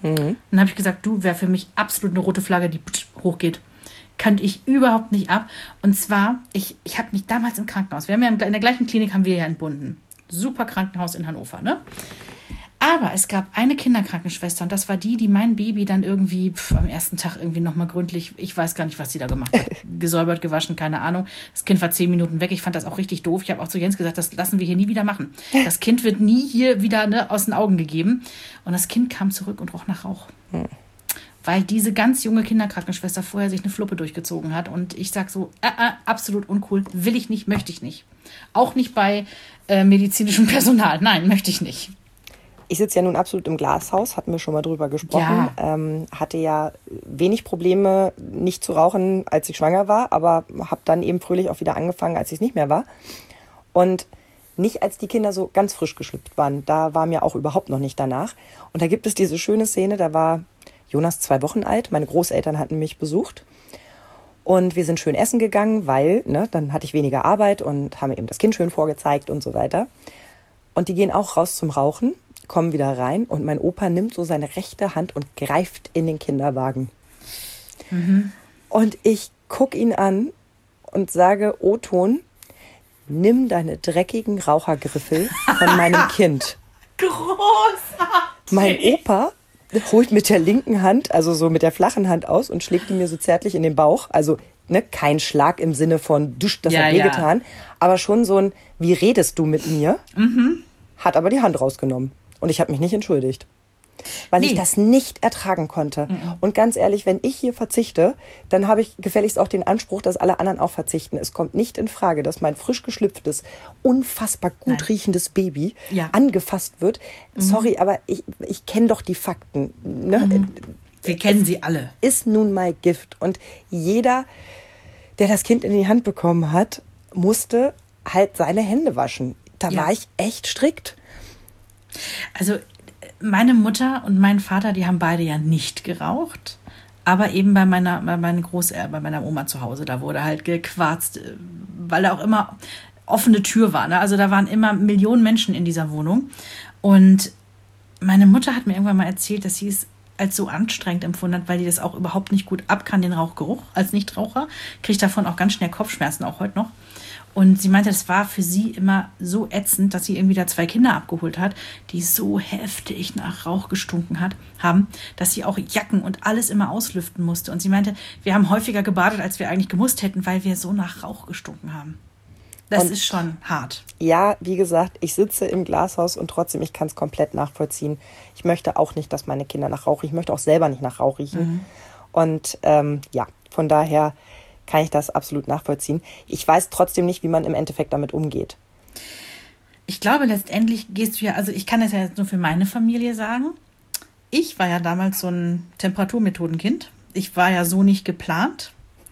Dann habe ich gesagt, du, wäre für mich absolut eine rote Flagge, die hochgeht. Kannte ich überhaupt nicht ab. Und zwar, ich habe mich damals im Krankenhaus, wir haben ja in der gleichen Klinik haben wir ja entbunden. Super Krankenhaus in Hannover, ne? Aber es gab eine Kinderkrankenschwester und das war die mein Baby dann irgendwie am ersten Tag irgendwie nochmal gründlich, ich weiß gar nicht, was sie da gemacht hat, gesäubert, gewaschen, keine Ahnung. Das Kind war 10 Minuten weg, ich fand das auch richtig doof. Ich habe auch zu Jens gesagt, das lassen wir hier nie wieder machen. Das Kind wird nie hier wieder aus den Augen gegeben. Und das Kind kam zurück und roch nach Rauch. Weil diese ganz junge Kinderkrankenschwester vorher sich eine Fluppe durchgezogen hat. Und ich sag so, absolut uncool, will ich nicht, möchte ich nicht. Auch nicht bei medizinischem Personal, nein, möchte ich nicht. Ich sitze ja nun absolut im Glashaus, hatten wir schon mal drüber gesprochen. Ja. Hatte ja wenig Probleme, nicht zu rauchen, als ich schwanger war, aber habe dann eben fröhlich auch wieder angefangen, als ich es nicht mehr war. Und nicht, als die Kinder so ganz frisch geschlüpft waren. Da war mir auch überhaupt noch nicht danach. Und da gibt es diese schöne Szene, da war Jonas 2 Wochen alt, meine Großeltern hatten mich besucht. Und wir sind schön essen gegangen, weil dann hatte ich weniger Arbeit und haben eben das Kind schön vorgezeigt und so weiter. Und die gehen auch raus zum Rauchen, kommen wieder rein und mein Opa nimmt so seine rechte Hand und greift in den Kinderwagen. Und ich gucke ihn an und sage, O-Ton, nimm deine dreckigen Rauchergriffel von meinem Kind. Großartig! Mein Opa holt mit der linken Hand, also so mit der flachen Hand aus und schlägt ihn mir so zärtlich in den Bauch. Also kein Schlag im Sinne von, das hat wehgetan, aber schon so ein, wie redest du mit mir? Hat aber die Hand rausgenommen. Und ich habe mich nicht entschuldigt, weil ich das nicht ertragen konnte. Und ganz ehrlich, wenn ich hier verzichte, dann habe ich gefälligst auch den Anspruch, dass alle anderen auch verzichten. Es kommt nicht in Frage, dass mein frisch geschlüpftes, unfassbar gut riechendes Baby angefasst wird. Sorry, aber ich kenne doch die Fakten. Ne? Wir kennen sie alle. Ist nun mal Gift. Und jeder, der das Kind in die Hand bekommen hat, musste halt seine Hände waschen. Da war ich echt strikt. Also meine Mutter und mein Vater, die haben beide ja nicht geraucht, aber eben bei meiner Oma zu Hause, da wurde halt gequarzt, weil da auch immer offene Tür war. Ne? Also da waren immer Millionen Menschen in dieser Wohnung. Und meine Mutter hat mir irgendwann mal erzählt, dass sie es als so anstrengend empfunden hat, weil die das auch überhaupt nicht gut ab kann, den Rauchgeruch als Nichtraucher. Kriegt davon auch ganz schnell Kopfschmerzen, auch heute noch. Und sie meinte, das war für sie immer so ätzend, dass sie irgendwie da 2 Kinder abgeholt hat, die so heftig nach Rauch gestunken haben, dass sie auch Jacken und alles immer auslüften musste. Und sie meinte, wir haben häufiger gebadet, als wir eigentlich gemusst hätten, weil wir so nach Rauch gestunken haben. Das ist schon hart. Ja, wie gesagt, ich sitze im Glashaus und trotzdem, ich kann es komplett nachvollziehen. Ich möchte auch nicht, dass meine Kinder nach Rauch riechen. Ich möchte auch selber nicht nach Rauch riechen. Und von daher kann ich das absolut nachvollziehen. Ich weiß trotzdem nicht, wie man im Endeffekt damit umgeht. Ich glaube, letztendlich gehst du ja, also ich kann das ja jetzt nur für meine Familie sagen. Ich war ja damals so ein Temperaturmethodenkind. Ich war ja so nicht geplant.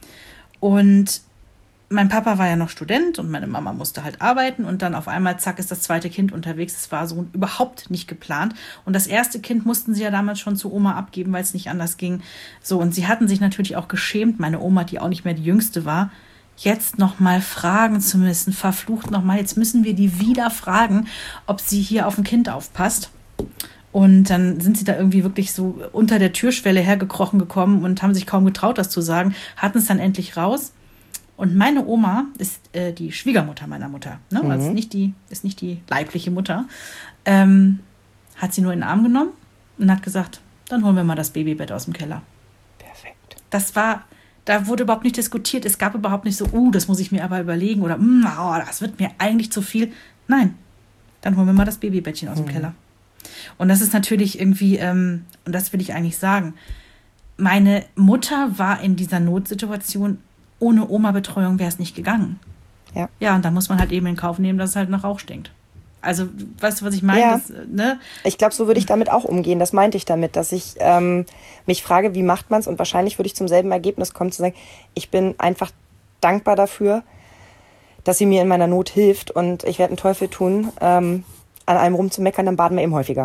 Und mein Papa war ja noch Student und meine Mama musste halt arbeiten und dann auf einmal, zack, ist das zweite Kind unterwegs. Es war so überhaupt nicht geplant. Und das erste Kind mussten sie ja damals schon zu Oma abgeben, weil es nicht anders ging. So, und sie hatten sich natürlich auch geschämt, meine Oma, die auch nicht mehr die Jüngste war, jetzt nochmal fragen zu müssen, verflucht nochmal, jetzt müssen wir die wieder fragen, ob sie hier auf ein Kind aufpasst. Und dann sind sie da irgendwie wirklich so unter der Türschwelle hergekrochen gekommen und haben sich kaum getraut, das zu sagen, hatten es dann endlich raus. Und meine Oma ist die Schwiegermutter meiner Mutter, ne? Also ist nicht die leibliche Mutter. Hat sie nur in den Arm genommen und hat gesagt, dann holen wir mal das Babybett aus dem Keller. Perfekt. Da wurde überhaupt nicht diskutiert. Es gab überhaupt nicht so, das muss ich mir aber überlegen oder das wird mir eigentlich zu viel. Nein, dann holen wir mal das Babybettchen aus dem Keller. Und das ist natürlich irgendwie, und das will ich eigentlich sagen, meine Mutter war in dieser Notsituation, ohne Oma-Betreuung wäre es nicht gegangen. Ja. Ja, und da muss man halt eben in Kauf nehmen, dass es halt nach Rauch stinkt. Also, weißt du, was ich meine? Ja. Ne? Ich glaube, so würde ich damit auch umgehen. Das meinte ich damit, dass ich mich frage, wie macht man es? Und wahrscheinlich würde ich zum selben Ergebnis kommen, zu sagen, ich bin einfach dankbar dafür, dass sie mir in meiner Not hilft. Und ich werde einen Teufel tun, an einem rumzumeckern, dann baden wir eben häufiger.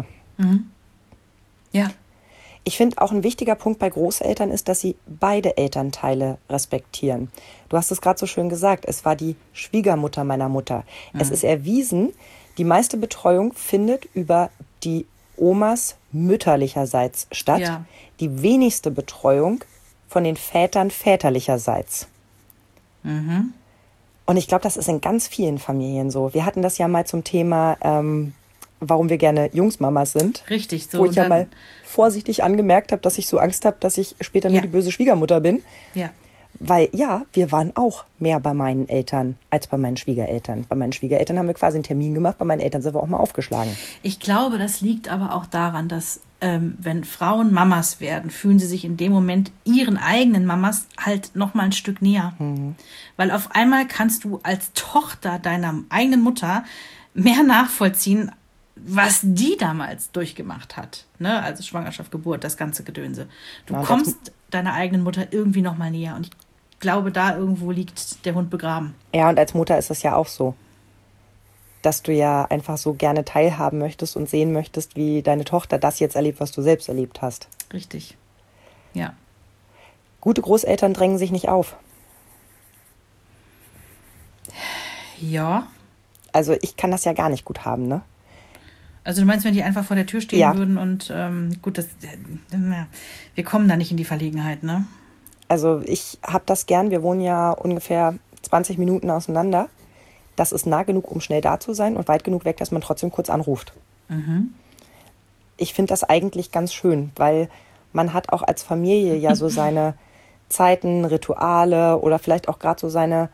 Ja. Ich finde auch ein wichtiger Punkt bei Großeltern ist, dass sie beide Elternteile respektieren. Du hast es gerade so schön gesagt, es war die Schwiegermutter meiner Mutter. Es ist erwiesen, die meiste Betreuung findet über die Omas mütterlicherseits statt, Ja. die wenigste Betreuung von den Vätern väterlicherseits. Und ich glaube, das ist in ganz vielen Familien so. Wir hatten das ja mal zum Thema, warum wir gerne Jungsmamas sind. Richtig, so. Wo ich Und ja dann- mal vorsichtig angemerkt habe, dass ich so Angst habe, dass ich später nur Ja. die böse Schwiegermutter bin. Ja. Weil ja, wir waren auch mehr bei meinen Eltern als bei meinen Schwiegereltern. Bei meinen Schwiegereltern haben wir quasi einen Termin gemacht, bei meinen Eltern sind wir auch mal aufgeschlagen. Ich glaube, das liegt aber auch daran, dass wenn Frauen Mamas werden, fühlen sie sich in dem Moment ihren eigenen Mamas halt noch mal ein Stück näher. Weil auf einmal kannst du als Tochter deiner eigenen Mutter mehr nachvollziehen, was die damals durchgemacht hat. Ne? Also Schwangerschaft, Geburt, das ganze Gedönse. Du Ja, und kommst deiner eigenen Mutter irgendwie noch mal näher. Und ich glaube, da irgendwo liegt der Hund begraben. Ja, und als Mutter ist es ja auch so, dass du ja einfach so gerne teilhaben möchtest und sehen möchtest, wie deine Tochter das jetzt erlebt, was du selbst erlebt hast. Richtig. Ja. Gute Großeltern drängen sich nicht auf. Ja. Also ich kann das ja gar nicht gut haben, ne? Also du meinst, wenn die einfach vor der Tür stehen Ja. würden und gut, wir kommen da nicht in die Verlegenheit, ne? Also ich habe das gern. Wir wohnen ja ungefähr 20 Minuten auseinander. Das ist nah genug, um schnell da zu sein und weit genug weg, dass man trotzdem kurz anruft. Ich finde das eigentlich ganz schön, weil man hat auch als Familie ja so seine Zeiten, Rituale oder vielleicht auch gerade so seine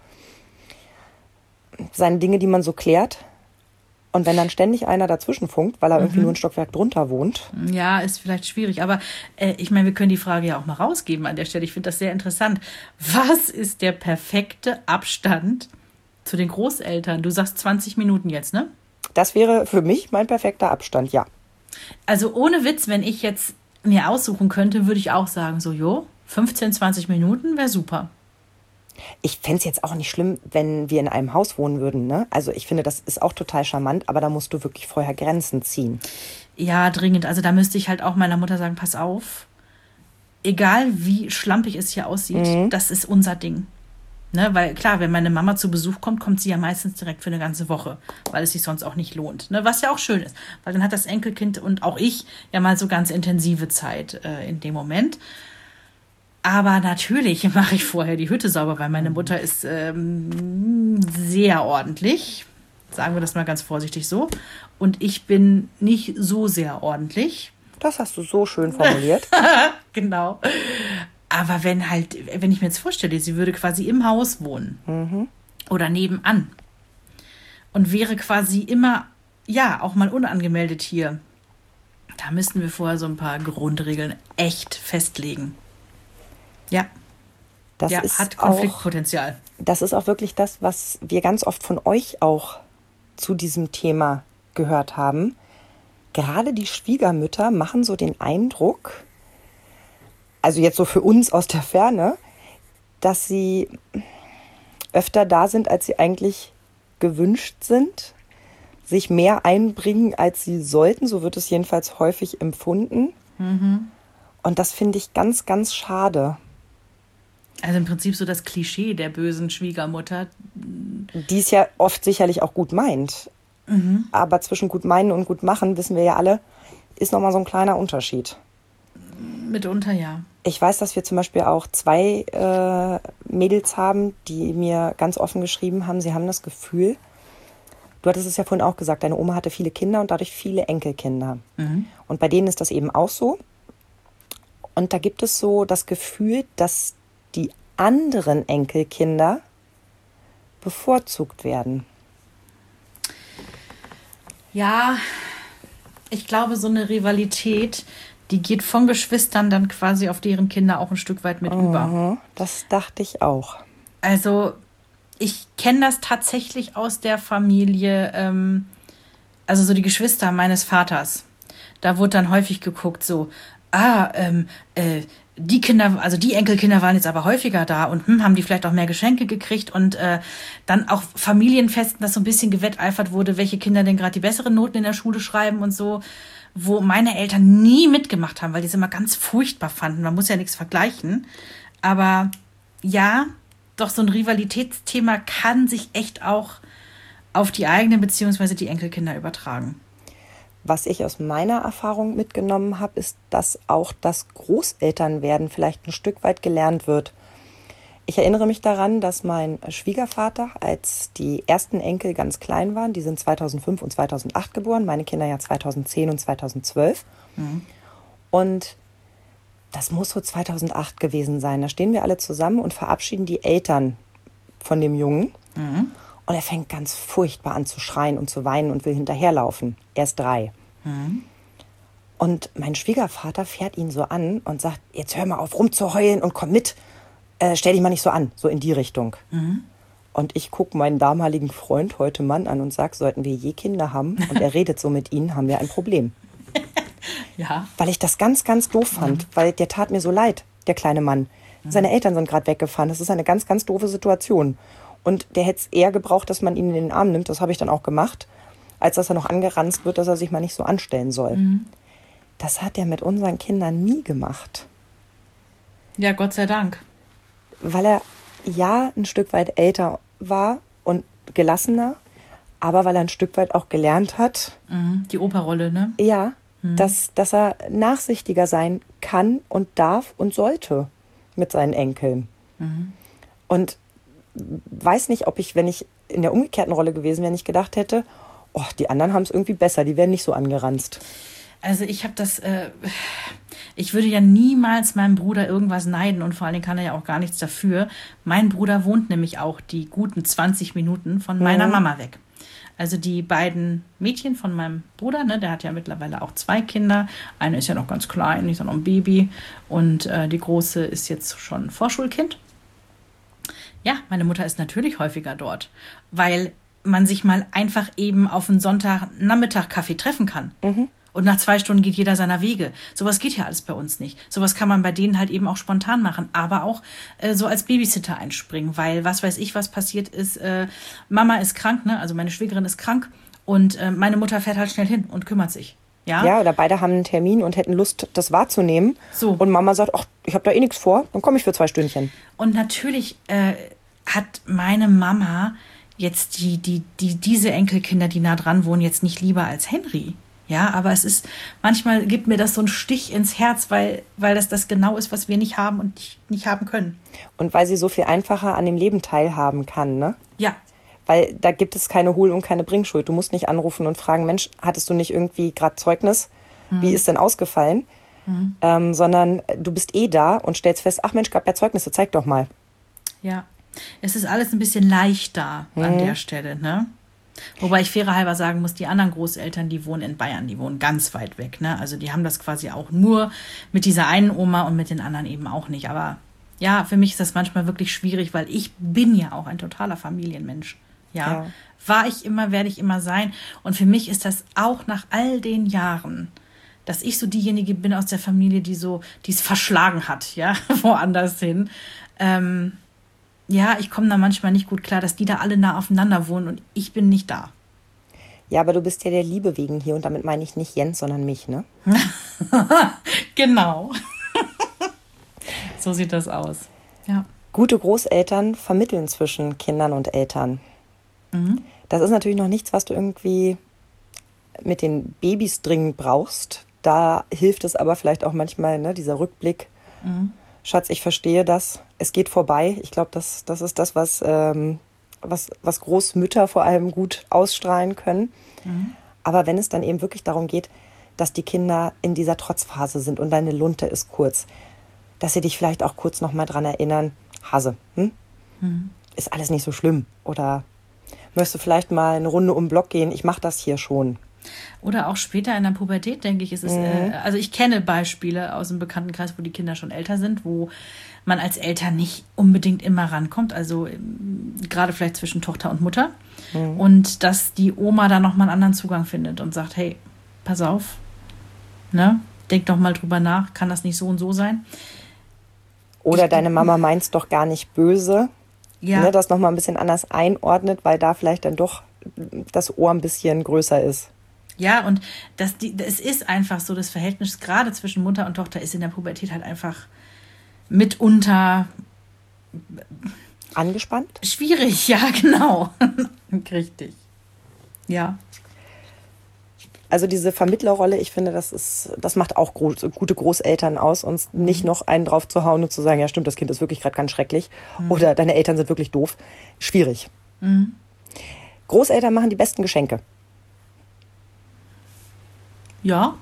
Dinge, die man so klärt. Und wenn dann ständig einer dazwischen funkt, weil er irgendwie nur ein Stockwerk drunter wohnt, Ja, ist vielleicht schwierig, aber ich meine, wir können die Frage ja auch mal rausgeben an der Stelle. Ich finde das sehr interessant. Was ist der perfekte Abstand zu den Großeltern? Du sagst 20 Minuten jetzt, ne? das wäre für mich mein perfekter Abstand, ja. Also ohne Witz, wenn ich jetzt mir aussuchen könnte, würde ich auch sagen, so, 15, 20 Minuten wäre super. Ich fände es jetzt auch nicht schlimm, wenn wir in einem Haus wohnen würden, ne? Also ich finde, das ist auch total charmant, aber da musst du wirklich vorher Grenzen ziehen. Ja, dringend. Also da müsste ich halt auch meiner Mutter sagen, pass auf, egal wie schlampig es hier aussieht, das ist unser Ding. Ne? Weil klar, wenn meine Mama zu Besuch kommt, kommt sie ja meistens direkt für eine ganze Woche, weil es sich sonst auch nicht lohnt. Ne? Was ja auch schön ist, weil dann hat das Enkelkind und auch ich ja mal so ganz intensive Zeit in dem Moment. Aber natürlich mache ich vorher die Hütte sauber, weil meine Mutter ist sehr ordentlich. Sagen wir das mal ganz vorsichtig so. Und ich bin nicht so sehr ordentlich. Das hast du so schön formuliert. Genau. Aber wenn ich mir jetzt vorstelle, sie würde quasi im Haus wohnen oder nebenan und wäre quasi immer, ja, auch mal unangemeldet hier, da müssten wir vorher so ein paar Grundregeln echt festlegen. Ja, Das ja, ist hat auch, Konfliktpotenzial. das ist auch wirklich das, was wir ganz oft von euch auch zu diesem Thema gehört haben. Gerade die Schwiegermütter machen so den Eindruck, also jetzt so für uns aus der Ferne, dass sie öfter da sind, als sie eigentlich gewünscht sind, sich mehr einbringen, als sie sollten. So wird es jedenfalls häufig empfunden. Und das finde ich ganz, ganz schade. Also im Prinzip so das Klischee der bösen Schwiegermutter. Die es ja oft sicherlich auch gut meint. Aber zwischen gut meinen und gut machen, wissen wir ja alle, ist nochmal so ein kleiner Unterschied. Mitunter ja. Ich weiß, dass wir zum Beispiel auch 2 Mädels haben, die mir ganz offen geschrieben haben, sie haben das Gefühl, du hattest es ja vorhin auch gesagt, deine Oma hatte viele Kinder und dadurch viele Enkelkinder. Und bei denen ist das eben auch so. Und da gibt es so das Gefühl, dass die anderen Enkelkinder bevorzugt werden. Ja, ich glaube, so eine Rivalität, die geht von Geschwistern dann quasi auf deren Kinder auch ein Stück weit mit über. Das dachte ich auch. Also ich kenne das tatsächlich aus der Familie, also so die Geschwister meines Vaters. Da wurde dann häufig geguckt, so, die Kinder, also die Enkelkinder waren jetzt aber häufiger da und haben die vielleicht auch mehr Geschenke gekriegt und dann auch Familienfesten, dass so ein bisschen gewetteifert wurde, welche Kinder denn gerade die besseren Noten in der Schule schreiben und so, wo meine Eltern nie mitgemacht haben, weil die es immer ganz furchtbar fanden. Man muss ja nichts vergleichen. Aber ja, doch so ein Rivalitätsthema kann sich echt auch auf die eigenen beziehungsweise die Enkelkinder übertragen. Was ich aus meiner Erfahrung mitgenommen habe, ist, dass auch das Großelternwerden vielleicht ein Stück weit gelernt wird. Ich erinnere mich daran, dass mein Schwiegervater, als die ersten Enkel ganz klein waren, die sind 2005 und 2008 geboren, meine Kinder ja 2010 und 2012. Und das muss so 2008 gewesen sein. Da stehen wir alle zusammen und verabschieden die Eltern von dem Jungen. Und er fängt ganz furchtbar an zu schreien und zu weinen und will hinterherlaufen. Er ist 3. Und mein Schwiegervater fährt ihn so an und sagt, jetzt hör mal auf rumzuheulen und komm mit. Stell dich mal nicht so an, so in die Richtung. Und ich gucke meinen damaligen Freund, heute Mann, an und sage, sollten wir je Kinder haben und er redet so mit ihnen, haben wir ein Problem. Ja. Weil ich das ganz, ganz doof fand, weil der tat mir so leid, der kleine Mann. Seine Eltern sind gerade weggefahren, das ist eine ganz, ganz doofe Situation. Und der hätte es eher gebraucht, dass man ihn in den Arm nimmt, das habe ich dann auch gemacht, als dass er noch angeranzt wird, dass er sich mal nicht so anstellen soll. Das hat er mit unseren Kindern nie gemacht. Ja, Gott sei Dank. Weil er ja ein Stück weit älter war und gelassener, aber weil er ein Stück weit auch gelernt hat. Die Operrolle, ne? Ja, dass er nachsichtiger sein kann und darf und sollte mit seinen Enkeln. Und weiß nicht, ob ich, wenn ich in der umgekehrten Rolle gewesen wäre, nicht gedacht hätte, oh, die anderen haben es irgendwie besser, die werden nicht so angeranzt. Also ich habe das, ich würde ja niemals meinem Bruder irgendwas neiden und vor allen Dingen kann er ja auch gar nichts dafür. Mein Bruder wohnt nämlich auch die guten 20 Minuten von meiner Mama weg. Also die beiden Mädchen von meinem Bruder, ne, der hat ja mittlerweile auch 2 Kinder. Eine ist ja noch ganz klein, ist ja noch ein Baby und die große ist jetzt schon Vorschulkind. Ja, meine Mutter ist natürlich häufiger dort, weil man sich mal einfach eben auf einen Sonntagnachmittag Kaffee treffen kann. Und nach 2 Stunden geht jeder seiner Wege. Sowas geht ja alles bei uns nicht. Sowas kann man bei denen halt eben auch spontan machen, aber auch so als Babysitter einspringen, weil was weiß ich, was passiert ist. Mama ist krank, ne? Also meine Schwägerin ist krank und meine Mutter fährt halt schnell hin und kümmert sich. Ja, oder beide haben einen Termin und hätten Lust, das wahrzunehmen. So. Und Mama sagt, ach, ich habe da eh nichts vor, dann komme ich für 2 Stündchen. Und natürlich hat meine Mama jetzt diese Enkelkinder, die nah dran wohnen, jetzt nicht lieber als Henry. Ja, aber es ist, manchmal gibt mir das so einen Stich ins Herz, weil das genau ist, was wir nicht haben und nicht haben können. Und weil sie so viel einfacher an dem Leben teilhaben kann, ne? Ja. Weil da gibt es keine Hohl- und keine Bringschuld. Du musst nicht anrufen und fragen, Mensch, hattest du nicht irgendwie gerade Zeugnis? Wie ist denn ausgefallen? Sondern du bist eh da und stellst fest, ach Mensch, gab ja Zeugnisse, zeig doch mal. Ja, es ist alles ein bisschen leichter an der Stelle, ne? Wobei ich fairer halber sagen muss, die anderen Großeltern, die wohnen in Bayern, die wohnen ganz weit weg, ne? Also die haben das quasi auch nur mit dieser einen Oma und mit den anderen eben auch nicht. Aber ja, für mich ist das manchmal wirklich schwierig, weil ich bin ja auch ein totaler Familienmensch. Ja. War ich immer, werde ich immer sein. Und für mich ist das auch nach all den Jahren, dass ich so diejenige bin aus der Familie, die es verschlagen hat, ja, woanders hin. Ja, ich komme da manchmal nicht gut klar, dass die da alle nah aufeinander wohnen und ich bin nicht da. Ja, aber du bist ja der Liebe wegen hier und damit meine ich nicht Jens, sondern mich, ne? Genau. So sieht das aus. Ja. Gute Großeltern vermitteln zwischen Kindern und Eltern. Das ist natürlich noch nichts, was du irgendwie mit den Babys dringend brauchst. Da hilft es aber vielleicht auch manchmal, ne, dieser Rückblick. Schatz, ich verstehe das. Es geht vorbei. Ich glaube, das ist das, was Großmütter vor allem gut ausstrahlen können. Aber wenn es dann eben wirklich darum geht, dass die Kinder in dieser Trotzphase sind und deine Lunte ist kurz, dass sie dich vielleicht auch kurz noch mal dran erinnern, Hase, ist alles nicht so schlimm. Oder möchtest du vielleicht mal eine Runde um den Block gehen? Ich mache das hier schon. Oder auch später in der Pubertät, denke ich, ist es, also ich kenne Beispiele aus dem Bekanntenkreis, wo die Kinder schon älter sind, wo man als Eltern nicht unbedingt immer rankommt, also gerade vielleicht zwischen Tochter und Mutter und dass die Oma da nochmal einen anderen Zugang findet und sagt, hey, pass auf, ne, denk doch mal drüber nach, kann das nicht so und so sein? Oder deine Mama meint's doch gar nicht böse, ja. Ne, das nochmal ein bisschen anders einordnet, weil da vielleicht dann doch das Ohr ein bisschen größer ist. Ja, und es ist einfach so, das Verhältnis gerade zwischen Mutter und Tochter ist in der Pubertät halt einfach mitunter angespannt? Schwierig, ja, genau. Richtig. Ja. Also diese Vermittlerrolle, ich finde, das macht auch gute Großeltern aus, uns nicht noch einen drauf zu hauen und zu sagen, ja stimmt, das Kind ist wirklich gerade ganz schrecklich oder deine Eltern sind wirklich doof. Schwierig. Großeltern machen die besten Geschenke. Ja.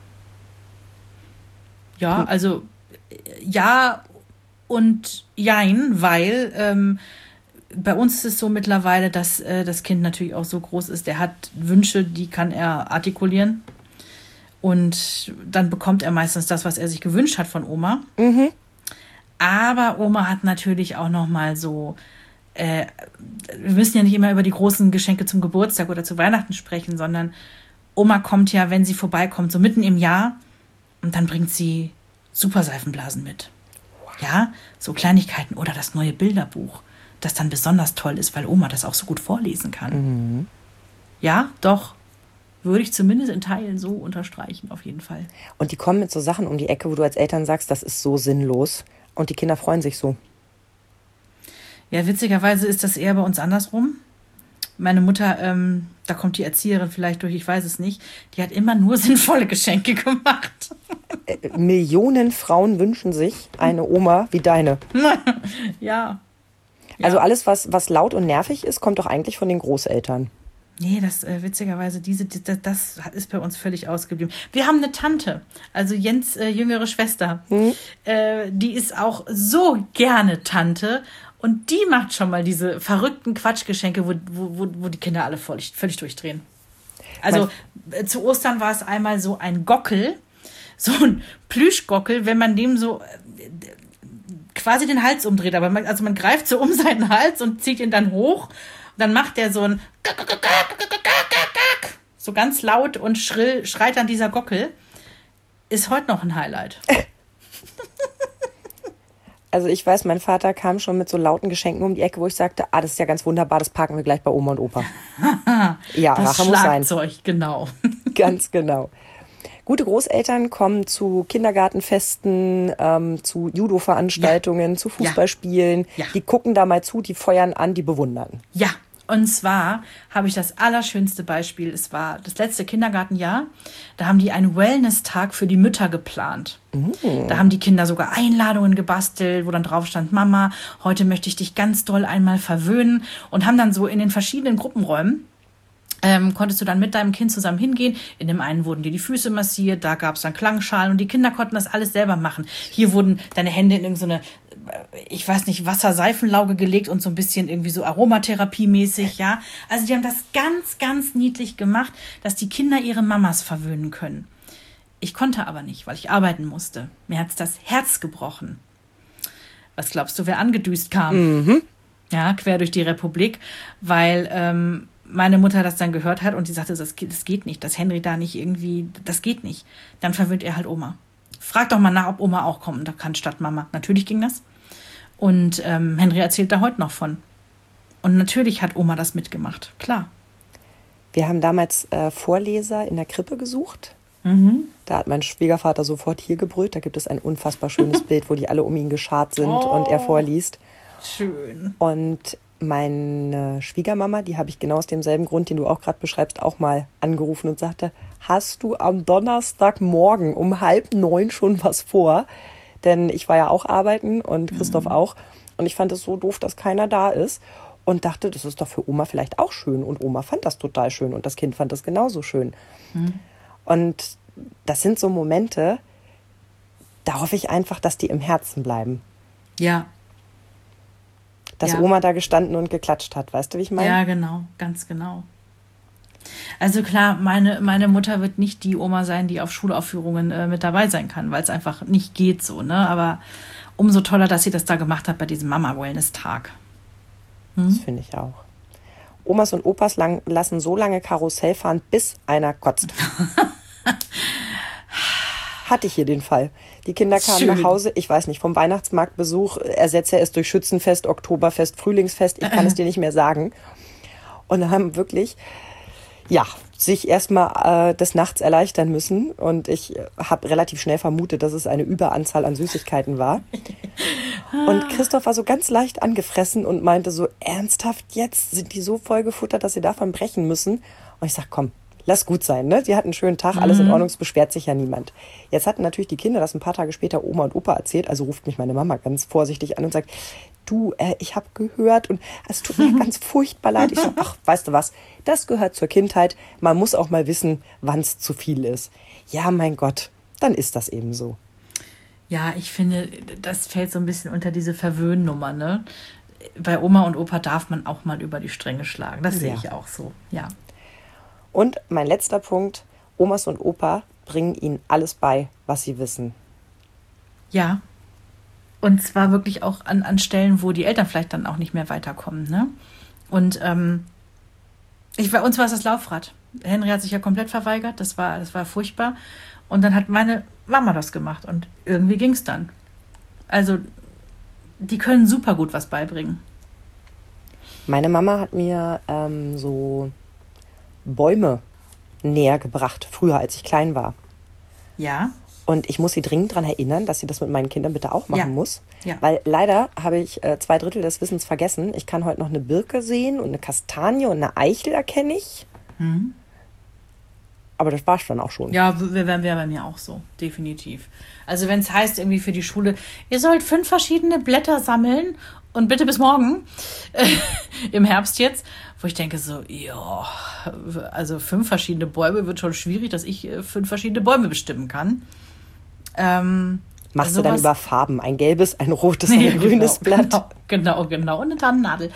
Ja, also ja und jein, weil bei uns ist es so mittlerweile, dass das Kind natürlich auch so groß ist, der hat Wünsche, die kann er artikulieren. Und dann bekommt er meistens das, was er sich gewünscht hat von Oma. Aber Oma hat natürlich auch noch mal so, wir müssen ja nicht immer über die großen Geschenke zum Geburtstag oder zu Weihnachten sprechen, sondern Oma kommt ja, wenn sie vorbeikommt, so mitten im Jahr und dann bringt sie super Seifenblasen mit. Ja, so Kleinigkeiten oder das neue Bilderbuch, das dann besonders toll ist, weil Oma das auch so gut vorlesen kann. Ja, doch, würde ich zumindest in Teilen so unterstreichen, auf jeden Fall. Und die kommen mit so Sachen um die Ecke, wo du als Eltern sagst, das ist so sinnlos. Und die Kinder freuen sich so. Ja, witzigerweise ist das eher bei uns andersrum. Meine Mutter, da kommt die Erzieherin vielleicht durch, ich weiß es nicht, die hat immer nur sinnvolle Geschenke gemacht. Millionen Frauen wünschen sich eine Oma wie deine. Ja. Also alles, was laut und nervig ist, kommt doch eigentlich von den Großeltern. Nee, das witzigerweise, das ist bei uns völlig ausgeblieben. Wir haben eine Tante, also Jens' jüngere Schwester. Die ist auch so gerne Tante und die macht schon mal diese verrückten Quatschgeschenke, wo die Kinder alle völlig durchdrehen. Also zu Ostern war es einmal so ein Gockel, so ein Plüschgockel, wenn man dem so quasi den Hals umdreht. Aber man greift so um seinen Hals und zieht ihn dann hoch. Dann macht der so ein so ganz laut und schrill, schreit dann dieser Gockel. Ist heute noch ein Highlight. Also ich weiß, mein Vater kam schon mit so lauten Geschenken um die Ecke, wo ich sagte, das ist ja ganz wunderbar, das parken wir gleich bei Oma und Opa. Ja, das Rache muss sein. Schlagzeug, genau. Ganz genau. Gute Großeltern kommen zu Kindergartenfesten, zu Judo-Veranstaltungen, zu Fußballspielen. Ja. Die gucken da mal zu, die feuern an, die bewundern. Ja, und zwar habe ich das allerschönste Beispiel. Es war das letzte Kindergartenjahr. Da haben die einen Wellness-Tag für die Mütter geplant. Da haben die Kinder sogar Einladungen gebastelt, wo dann drauf stand, Mama, heute möchte ich dich ganz doll einmal verwöhnen. Und haben dann so in den verschiedenen Gruppenräumen konntest du dann mit deinem Kind zusammen hingehen. In dem einen wurden dir die Füße massiert, da gab es dann Klangschalen und die Kinder konnten das alles selber machen. Hier wurden deine Hände in irgendeine, ich weiß nicht, Wasserseifenlauge gelegt und so ein bisschen irgendwie so Aromatherapie-mäßig, ja. Also die haben das ganz, ganz niedlich gemacht, dass die Kinder ihre Mamas verwöhnen können. Ich konnte aber nicht, weil ich arbeiten musste. Mir hat's das Herz gebrochen. Was glaubst du, wer angedüst kam? Ja, quer durch die Republik, weil meine Mutter das dann gehört hat und die sagte, das geht nicht, dass Henry da nicht irgendwie, das geht nicht. Dann verwöhnt er halt Oma. Frag doch mal nach, ob Oma auch kommen kann statt Mama. Natürlich ging das. Und Henry erzählt da heute noch von. Und natürlich hat Oma das mitgemacht, klar. Wir haben damals Vorleser in der Krippe gesucht. Da hat mein Schwiegervater sofort hier gebrüllt. Da gibt es ein unfassbar schönes Bild, wo die alle um ihn geschart sind und er vorliest. Schön. Und meine Schwiegermama, die habe ich genau aus demselben Grund, den du auch gerade beschreibst, auch mal angerufen und sagte, hast du am Donnerstagmorgen um 8:30 schon was vor? Denn ich war ja auch arbeiten und Christoph auch. Und ich fand es so doof, dass keiner da ist. Und dachte, das ist doch für Oma vielleicht auch schön. Und Oma fand das total schön und das Kind fand das genauso schön. Und das sind so Momente, da hoffe ich einfach, dass die im Herzen bleiben. Ja. Dass Oma da gestanden und geklatscht hat. Weißt du, wie ich meine? Ja, genau. Ganz genau. Also klar, meine Mutter wird nicht die Oma sein, die auf Schulaufführungen mit dabei sein kann, weil es einfach nicht geht so, ne? Aber umso toller, dass sie das da gemacht hat bei diesem Mama-Wellness-Tag. Das finde ich auch. Omas und Opas lassen so lange Karussell fahren, bis einer kotzt. Hatte ich hier den Fall. Die Kinder kamen nach Hause, ich weiß nicht, vom Weihnachtsmarktbesuch, ersetze es durch Schützenfest, Oktoberfest, Frühlingsfest, ich kann es dir nicht mehr sagen. Und haben wirklich, sich erstmal des Nachts erleichtern müssen. Und ich habe relativ schnell vermutet, dass es eine Überanzahl an Süßigkeiten war. Und Christoph war so ganz leicht angefressen und meinte so, ernsthaft jetzt? Sind die so voll gefuttert, dass sie davon brechen müssen? Und ich sag, komm, lass gut sein, ne? Sie hatten einen schönen Tag, alles in Ordnung, es beschwert sich ja niemand. Jetzt hatten natürlich die Kinder das ein paar Tage später Oma und Opa erzählt, also ruft mich meine Mama ganz vorsichtig an und sagt, du, ich habe gehört und es tut mir ganz furchtbar leid. Ich sage, ach, weißt du was, das gehört zur Kindheit, man muss auch mal wissen, wann es zu viel ist. Ja, mein Gott, dann ist das eben so. Ja, ich finde, das fällt so ein bisschen unter diese Verwöhnnummer, ne? Bei Oma und Opa darf man auch mal über die Stränge schlagen. Das sehe ich auch so, ja. Und mein letzter Punkt, Omas und Opa bringen ihnen alles bei, was sie wissen. Ja, und zwar wirklich auch an Stellen, wo die Eltern vielleicht dann auch nicht mehr weiterkommen, ne? Und bei uns war es das Laufrad. Henry hat sich ja komplett verweigert, das war furchtbar. Und dann hat meine Mama das gemacht und irgendwie ging es dann. Also, die können super gut was beibringen. Meine Mama hat mir so Bäume näher gebracht, früher als ich klein war. Ja. Und ich muss sie dringend daran erinnern, dass sie das mit meinen Kindern bitte auch machen muss. Ja. Weil leider habe ich 2/3 des Wissens vergessen. Ich kann heute noch eine Birke sehen und eine Kastanie und eine Eichel erkenne ich. Aber das war es dann auch schon. Ja, wäre bei mir auch so, definitiv. Also wenn es heißt irgendwie für die Schule, ihr sollt 5 verschiedene Blätter sammeln und bitte bis morgen, im Herbst jetzt, wo ich denke so, ja, also 5 verschiedene Bäume wird schon schwierig, dass ich 5 verschiedene Bäume bestimmen kann. Machst du dann über Farben, ein gelbes, ein rotes, ein grünes Blatt? Genau, und eine Tannennadel.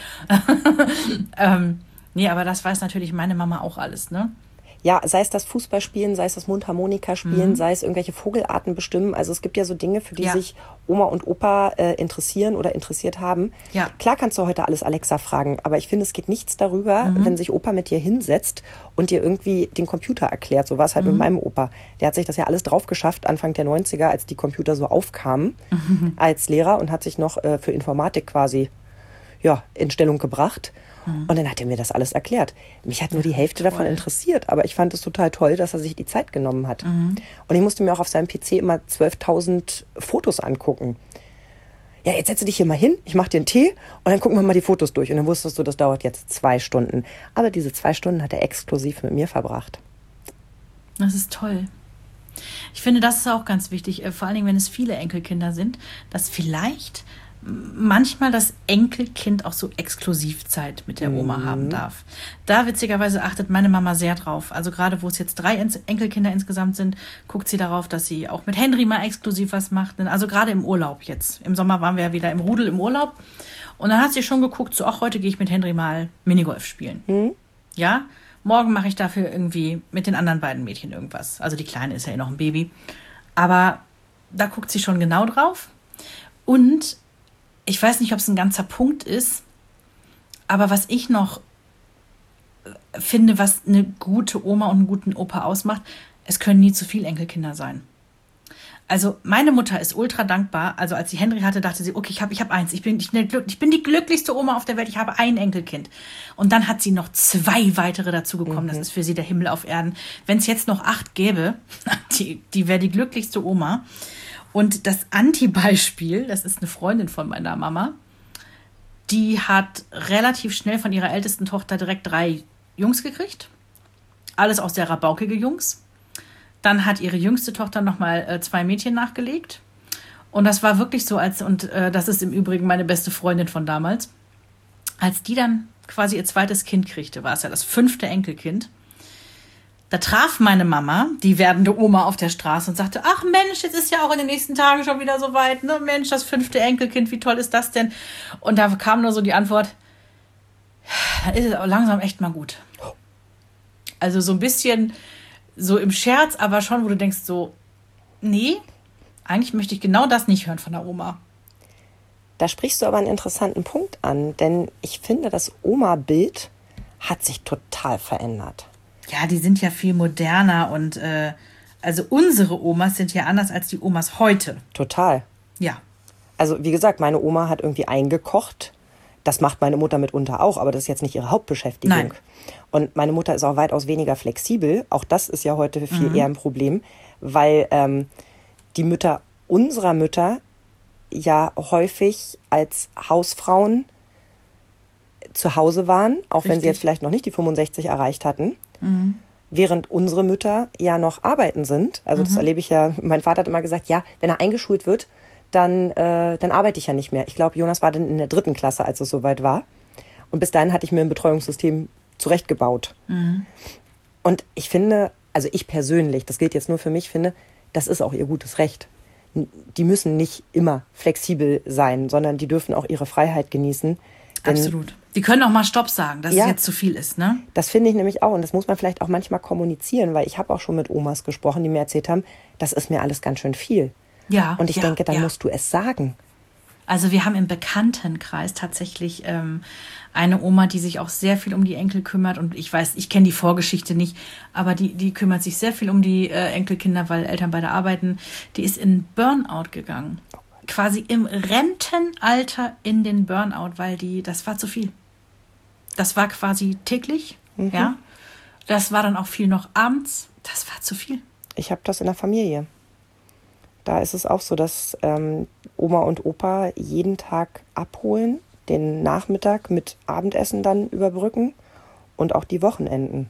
Nee, aber das weiß natürlich meine Mama auch alles, ne? Ja, sei es das Fußballspielen, sei es das Mundharmonika spielen, sei es irgendwelche Vogelarten bestimmen. Also es gibt ja so Dinge, für die sich Oma und Opa interessieren oder interessiert haben. Ja. Klar kannst du heute alles Alexa fragen, aber ich finde, es geht nichts darüber, wenn sich Opa mit dir hinsetzt und dir irgendwie den Computer erklärt. So war es halt mit meinem Opa. Der hat sich das ja alles drauf geschafft, Anfang der 90er, als die Computer so aufkamen, als Lehrer und hat sich noch für Informatik quasi in Stellung gebracht. Und dann hat er mir das alles erklärt. Mich hat nur die Hälfte davon interessiert, aber ich fand es total toll, dass er sich die Zeit genommen hat. Und ich musste mir auch auf seinem PC immer 12.000 Fotos angucken. Ja, jetzt setze dich hier mal hin, ich mache dir einen Tee und dann gucken wir mal die Fotos durch. Und dann wusstest du, das dauert jetzt 2 Stunden. Aber diese 2 Stunden hat er exklusiv mit mir verbracht. Das ist toll. Ich finde, das ist auch ganz wichtig, vor allen Dingen, wenn es viele Enkelkinder sind, dass vielleicht manchmal das Enkelkind auch so Exklusivzeit mit der Oma haben darf. Da witzigerweise achtet meine Mama sehr drauf. Also gerade wo es jetzt 3 Enkelkinder insgesamt sind, guckt sie darauf, dass sie auch mit Henry mal exklusiv was macht. Also gerade im Urlaub jetzt. Im Sommer waren wir ja wieder im Rudel im Urlaub. Und dann hat sie schon geguckt, so ach, heute gehe ich mit Henry mal Minigolf spielen. Ja, morgen mache ich dafür irgendwie mit den anderen beiden Mädchen irgendwas. Also die Kleine ist ja eh noch ein Baby. Aber da guckt sie schon genau drauf. Und ich weiß nicht, ob es ein ganzer Punkt ist, aber was ich noch finde, was eine gute Oma und einen guten Opa ausmacht, es können nie zu viele Enkelkinder sein. Also meine Mutter ist ultra dankbar. Also als sie Henry hatte, dachte sie, okay, ich hab eins. Ich bin die glücklichste Oma auf der Welt. Ich habe ein Enkelkind. Und dann hat sie noch 2 weitere dazu bekommen. Das ist für sie der Himmel auf Erden. Wenn es jetzt noch 8 gäbe, die wäre die glücklichste Oma. Und das Anti-Beispiel, das ist eine Freundin von meiner Mama, die hat relativ schnell von ihrer ältesten Tochter direkt 3 Jungs gekriegt. Alles auch sehr rabaukige Jungs. Dann hat ihre jüngste Tochter nochmal 2 Mädchen nachgelegt. Und das war wirklich so, das ist im Übrigen meine beste Freundin von damals, als die dann quasi ihr zweites Kind kriegte, war es ja das 5. Enkelkind. Da traf meine Mama die werdende Oma auf der Straße und sagte, ach Mensch, jetzt ist ja auch in den nächsten Tagen schon wieder so weit. Ne? Mensch, das 5. Enkelkind, wie toll ist das denn? Und da kam nur so die Antwort, dann ist es auch langsam echt mal gut. Also so ein bisschen so im Scherz, aber schon, wo du denkst so, nee, eigentlich möchte ich genau das nicht hören von der Oma. Da sprichst du aber einen interessanten Punkt an, denn ich finde, das Oma-Bild hat sich total verändert. Ja, die sind ja viel moderner und also unsere Omas sind ja anders als die Omas heute. Total. Ja. Also wie gesagt, meine Oma hat irgendwie eingekocht. Das macht meine Mutter mitunter auch, aber das ist jetzt nicht ihre Hauptbeschäftigung. Nein. Und meine Mutter ist auch weitaus weniger flexibel. Auch das ist ja heute viel eher ein Problem, weil die Mütter unserer Mütter ja häufig als Hausfrauen zu Hause waren, auch wenn sie jetzt vielleicht noch nicht die 65 erreicht hatten. während unsere Mütter ja noch arbeiten sind. Also das erlebe ich ja, mein Vater hat immer gesagt, ja, wenn er eingeschult wird, dann arbeite ich ja nicht mehr. Ich glaube, Jonas war dann in der 3. Klasse, als es soweit war. Und bis dahin hatte ich mir ein Betreuungssystem zurechtgebaut. Und ich finde, also ich persönlich, das gilt jetzt nur für mich, finde, das ist auch ihr gutes Recht. Die müssen nicht immer flexibel sein, sondern die dürfen auch ihre Freiheit genießen. Absolut. Die können auch mal Stopp sagen, dass es jetzt zu viel ist, ne? Das finde ich nämlich auch. Und das muss man vielleicht auch manchmal kommunizieren, weil ich habe auch schon mit Omas gesprochen, die mir erzählt haben, das ist mir alles ganz schön viel. Ja. Und ich denke, dann musst du es sagen. Also wir haben im Bekanntenkreis tatsächlich eine Oma, die sich auch sehr viel um die Enkel kümmert. Und ich weiß, ich kenne die Vorgeschichte nicht, aber die kümmert sich sehr viel um die Enkelkinder, weil Eltern beide arbeiten. Die ist in Burnout gegangen. Quasi im Rentenalter in den Burnout, weil das war zu viel. Das war quasi täglich, ja. Das war dann auch viel noch abends. Das war zu viel. Ich habe das in der Familie. Da ist es auch so, dass Oma und Opa jeden Tag abholen, den Nachmittag mit Abendessen dann überbrücken und auch die Wochenenden.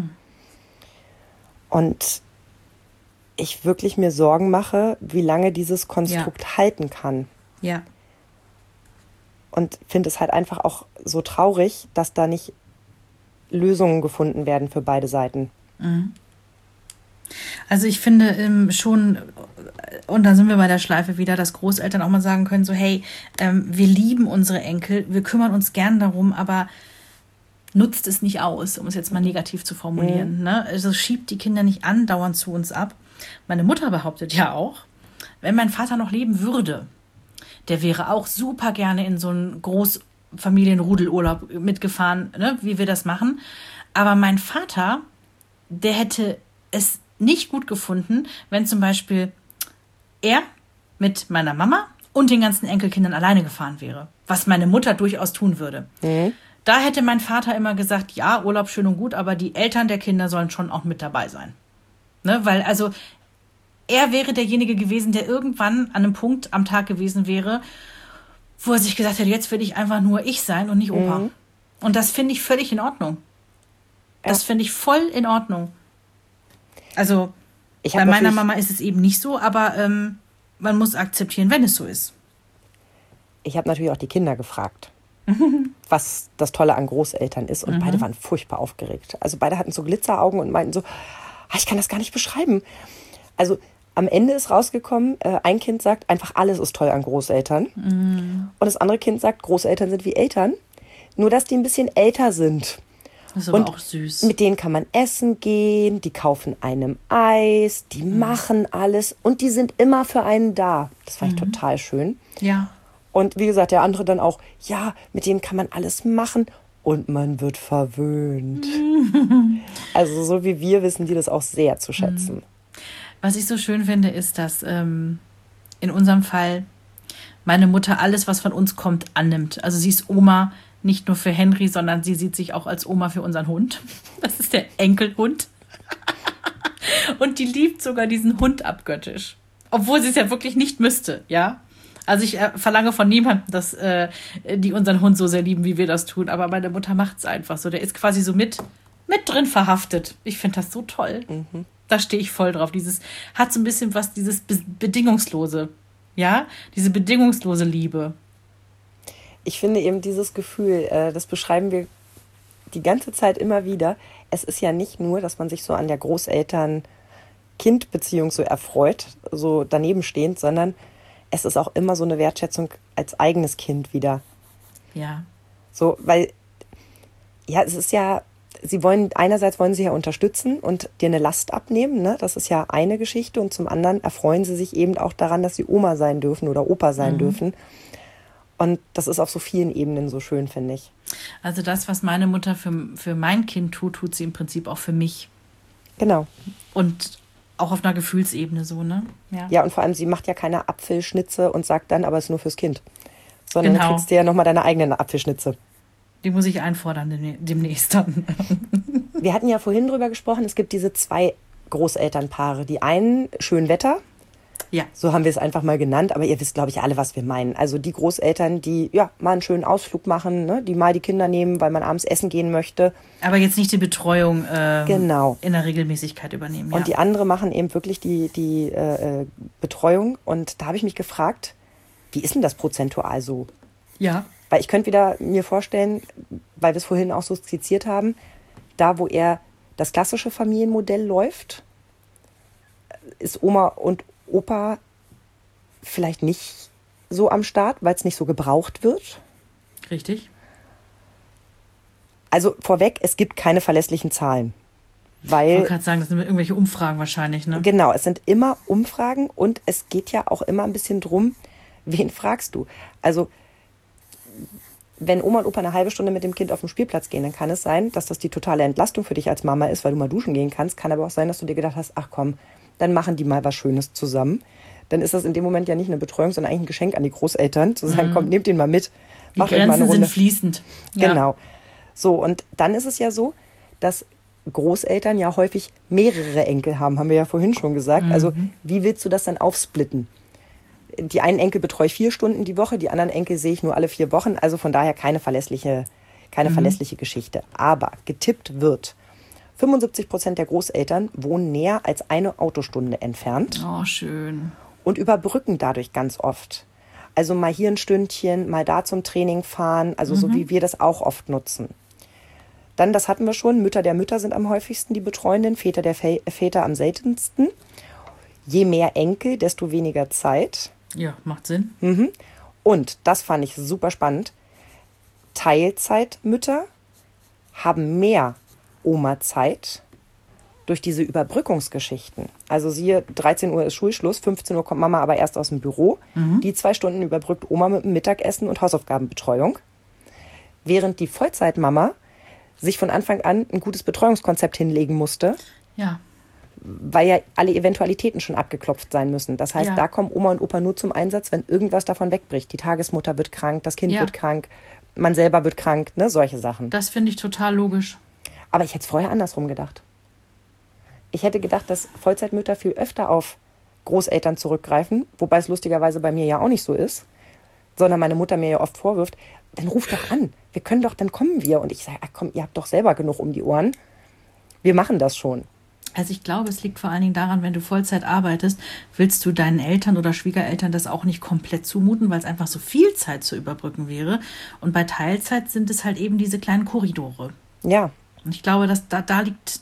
Und ich wirklich mir Sorgen mache, wie lange dieses Konstrukt halten kann. Ja. Und finde es halt einfach auch so traurig, dass da nicht Lösungen gefunden werden für beide Seiten. Also ich finde schon, und da sind wir bei der Schleife wieder, dass Großeltern auch mal sagen können, so hey, wir lieben unsere Enkel, wir kümmern uns gern darum, aber nutzt es nicht aus, um es jetzt mal negativ zu formulieren. Ne? Also schiebt die Kinder nicht andauernd zu uns ab. Meine Mutter behauptet ja auch, wenn mein Vater noch leben würde, der wäre auch super gerne in so einen Großfamilienrudelurlaub mitgefahren, ne, wie wir das machen. Aber mein Vater, der hätte es nicht gut gefunden, wenn zum Beispiel er mit meiner Mama und den ganzen Enkelkindern alleine gefahren wäre, was meine Mutter durchaus tun würde. Da hätte mein Vater immer gesagt, ja, Urlaub schön und gut, aber die Eltern der Kinder sollen schon auch mit dabei sein. Ne, weil also er wäre derjenige gewesen, der irgendwann an einem Punkt am Tag gewesen wäre, wo er sich gesagt hätte, jetzt will ich einfach nur ich sein und nicht Opa. Und das finde ich völlig in Ordnung. Das finde ich voll in Ordnung. Also bei meiner Mama ist es eben nicht so, aber man muss akzeptieren, wenn es so ist. Ich habe natürlich auch die Kinder gefragt, was das Tolle an Großeltern ist. Und beide waren furchtbar aufgeregt. Also beide hatten so Glitzeraugen und meinten so, ich kann das gar nicht beschreiben. Also am Ende ist rausgekommen, ein Kind sagt, einfach alles ist toll an Großeltern. Und das andere Kind sagt, Großeltern sind wie Eltern, nur dass die ein bisschen älter sind. Das ist aber auch süß. Mit denen kann man essen gehen, die kaufen einem Eis, die machen alles und die sind immer für einen da. Das fand ich total schön. Ja. Und wie gesagt, der andere dann auch, ja, mit denen kann man alles machen und man wird verwöhnt. Also so wie wir wissen die das auch sehr zu schätzen. Was ich so schön finde, ist, dass in unserem Fall meine Mutter alles, was von uns kommt, annimmt. Also sie ist Oma nicht nur für Henry, sondern sie sieht sich auch als Oma für unseren Hund. Das ist der Enkelhund. Und die liebt sogar diesen Hund abgöttisch. Obwohl sie es ja wirklich nicht müsste, ja. Also ich verlange von niemandem, dass die unseren Hund so sehr lieben, wie wir das tun. Aber meine Mutter macht es einfach so. Der ist quasi so mit drin verhaftet. Ich finde das so toll. Da stehe ich voll drauf. Hat so ein bisschen was, dieses Bedingungslose. Ja, diese bedingungslose Liebe. Ich finde eben dieses Gefühl, das beschreiben wir die ganze Zeit immer wieder. Es ist ja nicht nur, dass man sich so an der Großeltern-Kind-Beziehung so erfreut, so daneben stehend, sondern es ist auch immer so eine Wertschätzung als eigenes Kind wieder. Ja. So, weil, ja, es ist ja, einerseits wollen sie ja unterstützen und dir eine Last abnehmen, ne? Das ist ja eine Geschichte und zum anderen erfreuen sie sich eben auch daran, dass sie Oma sein dürfen oder Opa sein dürfen. Und das ist auf so vielen Ebenen so schön, finde ich. Also das, was meine Mutter für mein Kind tut sie im Prinzip auch für mich. Genau. Und auch auf einer Gefühlsebene so, ne? Ja, und vor allem, sie macht ja keine Apfelschnitze und sagt dann, aber es ist nur fürs Kind. Sondern du kriegst dir ja nochmal deine eigenen Apfelschnitze. Die muss ich einfordern demnächst dann. Wir hatten ja vorhin drüber gesprochen, es gibt diese 2 Großelternpaare. Die einen schön Wetter Ja. So haben wir es einfach mal genannt, aber ihr wisst, glaube ich, alle, was wir meinen. Also die Großeltern, die ja mal einen schönen Ausflug machen, ne? Die mal die Kinder nehmen, weil man abends essen gehen möchte. Aber jetzt nicht die Betreuung Genau. in der Regelmäßigkeit übernehmen. Und die andere machen eben wirklich die Betreuung. Und da habe ich mich gefragt, wie ist denn das prozentual so? Ja. Weil ich könnte wieder mir vorstellen, weil wir es vorhin auch so skizziert haben, da wo eher das klassische Familienmodell läuft, ist Oma und Opa vielleicht nicht so am Start, weil es nicht so gebraucht wird. Richtig. Also vorweg, es gibt keine verlässlichen Zahlen. Ich Weil, wollte gerade sagen, das sind irgendwelche Umfragen wahrscheinlich, ne? genau, es sind immer Umfragen und es geht ja auch immer ein bisschen drum, wen fragst du? Also wenn Oma und Opa eine halbe Stunde mit dem Kind auf den Spielplatz gehen, dann kann es sein, dass das die totale Entlastung für dich als Mama ist, weil du mal duschen gehen kannst. Kann aber auch sein, dass du dir gedacht hast, ach komm, dann machen die mal was Schönes zusammen. Dann ist das in dem Moment ja nicht eine Betreuung, sondern eigentlich ein Geschenk an die Großeltern, zu sagen, kommt, nehmt den mal mit, Die macht euch mal eine Grenzen Runde. sind fließend. Ja. Genau. So, und dann ist es ja so, dass Großeltern ja häufig mehrere Enkel haben wir ja vorhin schon gesagt. Also wie willst du das dann aufsplitten? Die einen Enkel betreue ich 4 Stunden die Woche, die anderen Enkel sehe ich nur alle 4 Wochen. Also von daher keine verlässliche Geschichte. Aber getippt wird, 75% der Großeltern wohnen näher als eine Autostunde entfernt Oh, schön. und überbrücken dadurch ganz oft. Also mal hier ein Stündchen, mal da zum Training fahren, also so wie wir das auch oft nutzen. Dann, das hatten wir schon, Mütter der Mütter sind am häufigsten die Betreuenden, Väter der Väter am seltensten. Je mehr Enkel, desto weniger Zeit. Ja, macht Sinn. Und, das fand ich super spannend, Teilzeitmütter haben mehr Oma-Zeit durch diese Überbrückungsgeschichten. Also siehe, 13 Uhr ist Schulschluss, 15 Uhr kommt Mama aber erst aus dem Büro. Die 2 Stunden überbrückt Oma mit dem Mittagessen und Hausaufgabenbetreuung. Während die Vollzeitmama sich von Anfang an ein gutes Betreuungskonzept hinlegen musste, Ja. weil ja alle Eventualitäten schon abgeklopft sein müssen. Das heißt, Ja. da kommen Oma und Opa nur zum Einsatz, wenn irgendwas davon wegbricht. Die Tagesmutter wird krank, das Kind Ja. wird krank, man selber wird krank, ne, solche Sachen. Das finde ich total logisch. Aber ich hätte es vorher andersrum gedacht. Ich hätte gedacht, dass Vollzeitmütter viel öfter auf Großeltern zurückgreifen, wobei es lustigerweise bei mir ja auch nicht so ist, sondern meine Mutter mir ja oft vorwirft, dann ruf doch an, wir können doch, dann kommen wir. Und ich sage, ach komm, ihr habt doch selber genug um die Ohren. Wir machen das schon. Also ich glaube, es liegt vor allen Dingen daran, wenn du Vollzeit arbeitest, willst du deinen Eltern oder Schwiegereltern das auch nicht komplett zumuten, weil es einfach so viel Zeit zu überbrücken wäre. Und bei Teilzeit sind es halt eben diese kleinen Korridore. Ja, Und ich glaube, dass da liegt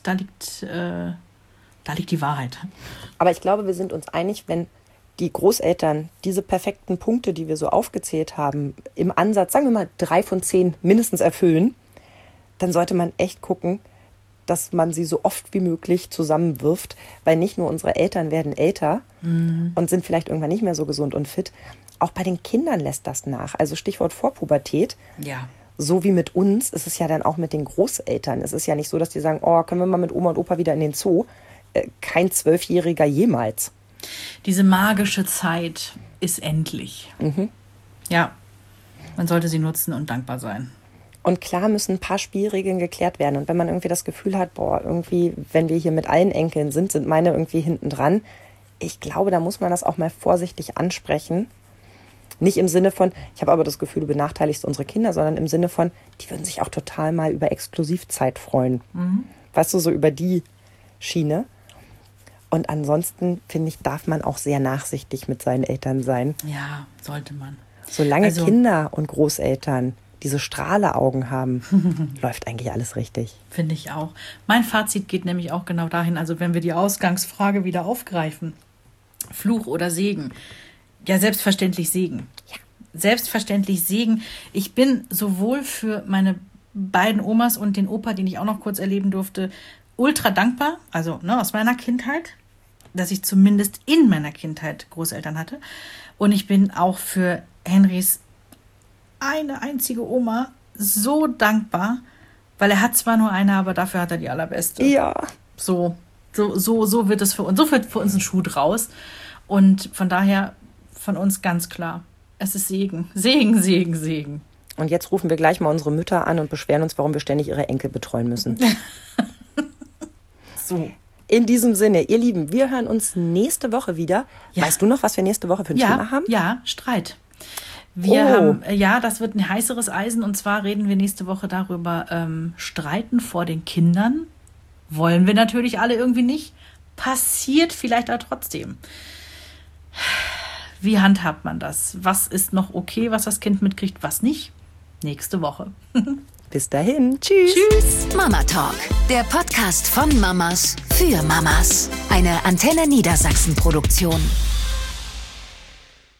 die Wahrheit. aber ich glaube, wir sind uns einig, wenn die Großeltern diese perfekten Punkte, die wir so aufgezählt haben, im Ansatz, sagen wir mal 3 von 10 mindestens erfüllen, dann sollte man echt gucken, dass man sie so oft wie möglich zusammenwirft, weil nicht nur unsere Eltern werden älter und sind vielleicht irgendwann nicht mehr so gesund und fit, auch bei den Kindern lässt das nach. Also Stichwort Vorpubertät. Ja. So wie mit uns ist es ja dann auch mit den Großeltern. Es ist ja nicht so, dass die sagen, oh, können wir mal mit Oma und Opa wieder in den Zoo? Kein 12-Jähriger jemals. Diese magische Zeit ist endlich. Ja, man sollte sie nutzen und dankbar sein. Und klar müssen ein paar Spielregeln geklärt werden. Und wenn man irgendwie das Gefühl hat, boah, irgendwie, wenn wir hier mit allen Enkeln sind meine irgendwie hinten dran. Ich glaube, da muss man das auch mal vorsichtig ansprechen. Nicht im Sinne von, ich habe aber das Gefühl, du benachteiligst unsere Kinder, sondern im Sinne von, die würden sich auch total mal über Exklusivzeit freuen. Weißt du, so über die Schiene. Und ansonsten, finde ich, darf man auch sehr nachsichtig mit seinen Eltern sein. Ja, sollte man. Solange Also- Kinder und Großeltern diese Strahleaugen haben, läuft eigentlich alles richtig. Finde ich auch. Mein Fazit geht nämlich auch genau dahin, also wenn wir die Ausgangsfrage wieder aufgreifen, Fluch oder Segen. Ja, selbstverständlich Segen. Ja. Selbstverständlich Segen. Ich bin sowohl für meine beiden Omas und den Opa, den ich auch noch kurz erleben durfte, ultra dankbar, also aus meiner Kindheit, dass ich zumindest in meiner Kindheit Großeltern hatte. Und ich bin auch für Henrys eine einzige Oma so dankbar, weil er hat zwar nur eine, aber dafür hat er die allerbeste. Ja. So wird es für uns, so wird für uns ein Schuh draus. Und von daher von uns ganz klar, es ist Segen. Segen, Segen, Segen. Und jetzt rufen wir gleich mal unsere Mütter an und beschweren uns, warum wir ständig ihre Enkel betreuen müssen. So. In diesem Sinne, ihr Lieben, wir hören uns nächste Woche wieder. Ja. Weißt du noch, was wir nächste Woche für ein Thema haben? Ja, Streit. Wir haben, das wird ein heißeres Eisen, und zwar reden wir nächste Woche darüber, Streiten vor den Kindern. Wollen wir natürlich alle irgendwie nicht. Passiert vielleicht auch trotzdem. Wie handhabt man das? Was ist noch okay, was das Kind mitkriegt, was nicht? Nächste Woche. Bis dahin. Tschüss. Tschüss. Mama Talk, der Podcast von Mamas für Mamas. Eine Antenne Niedersachsen Produktion.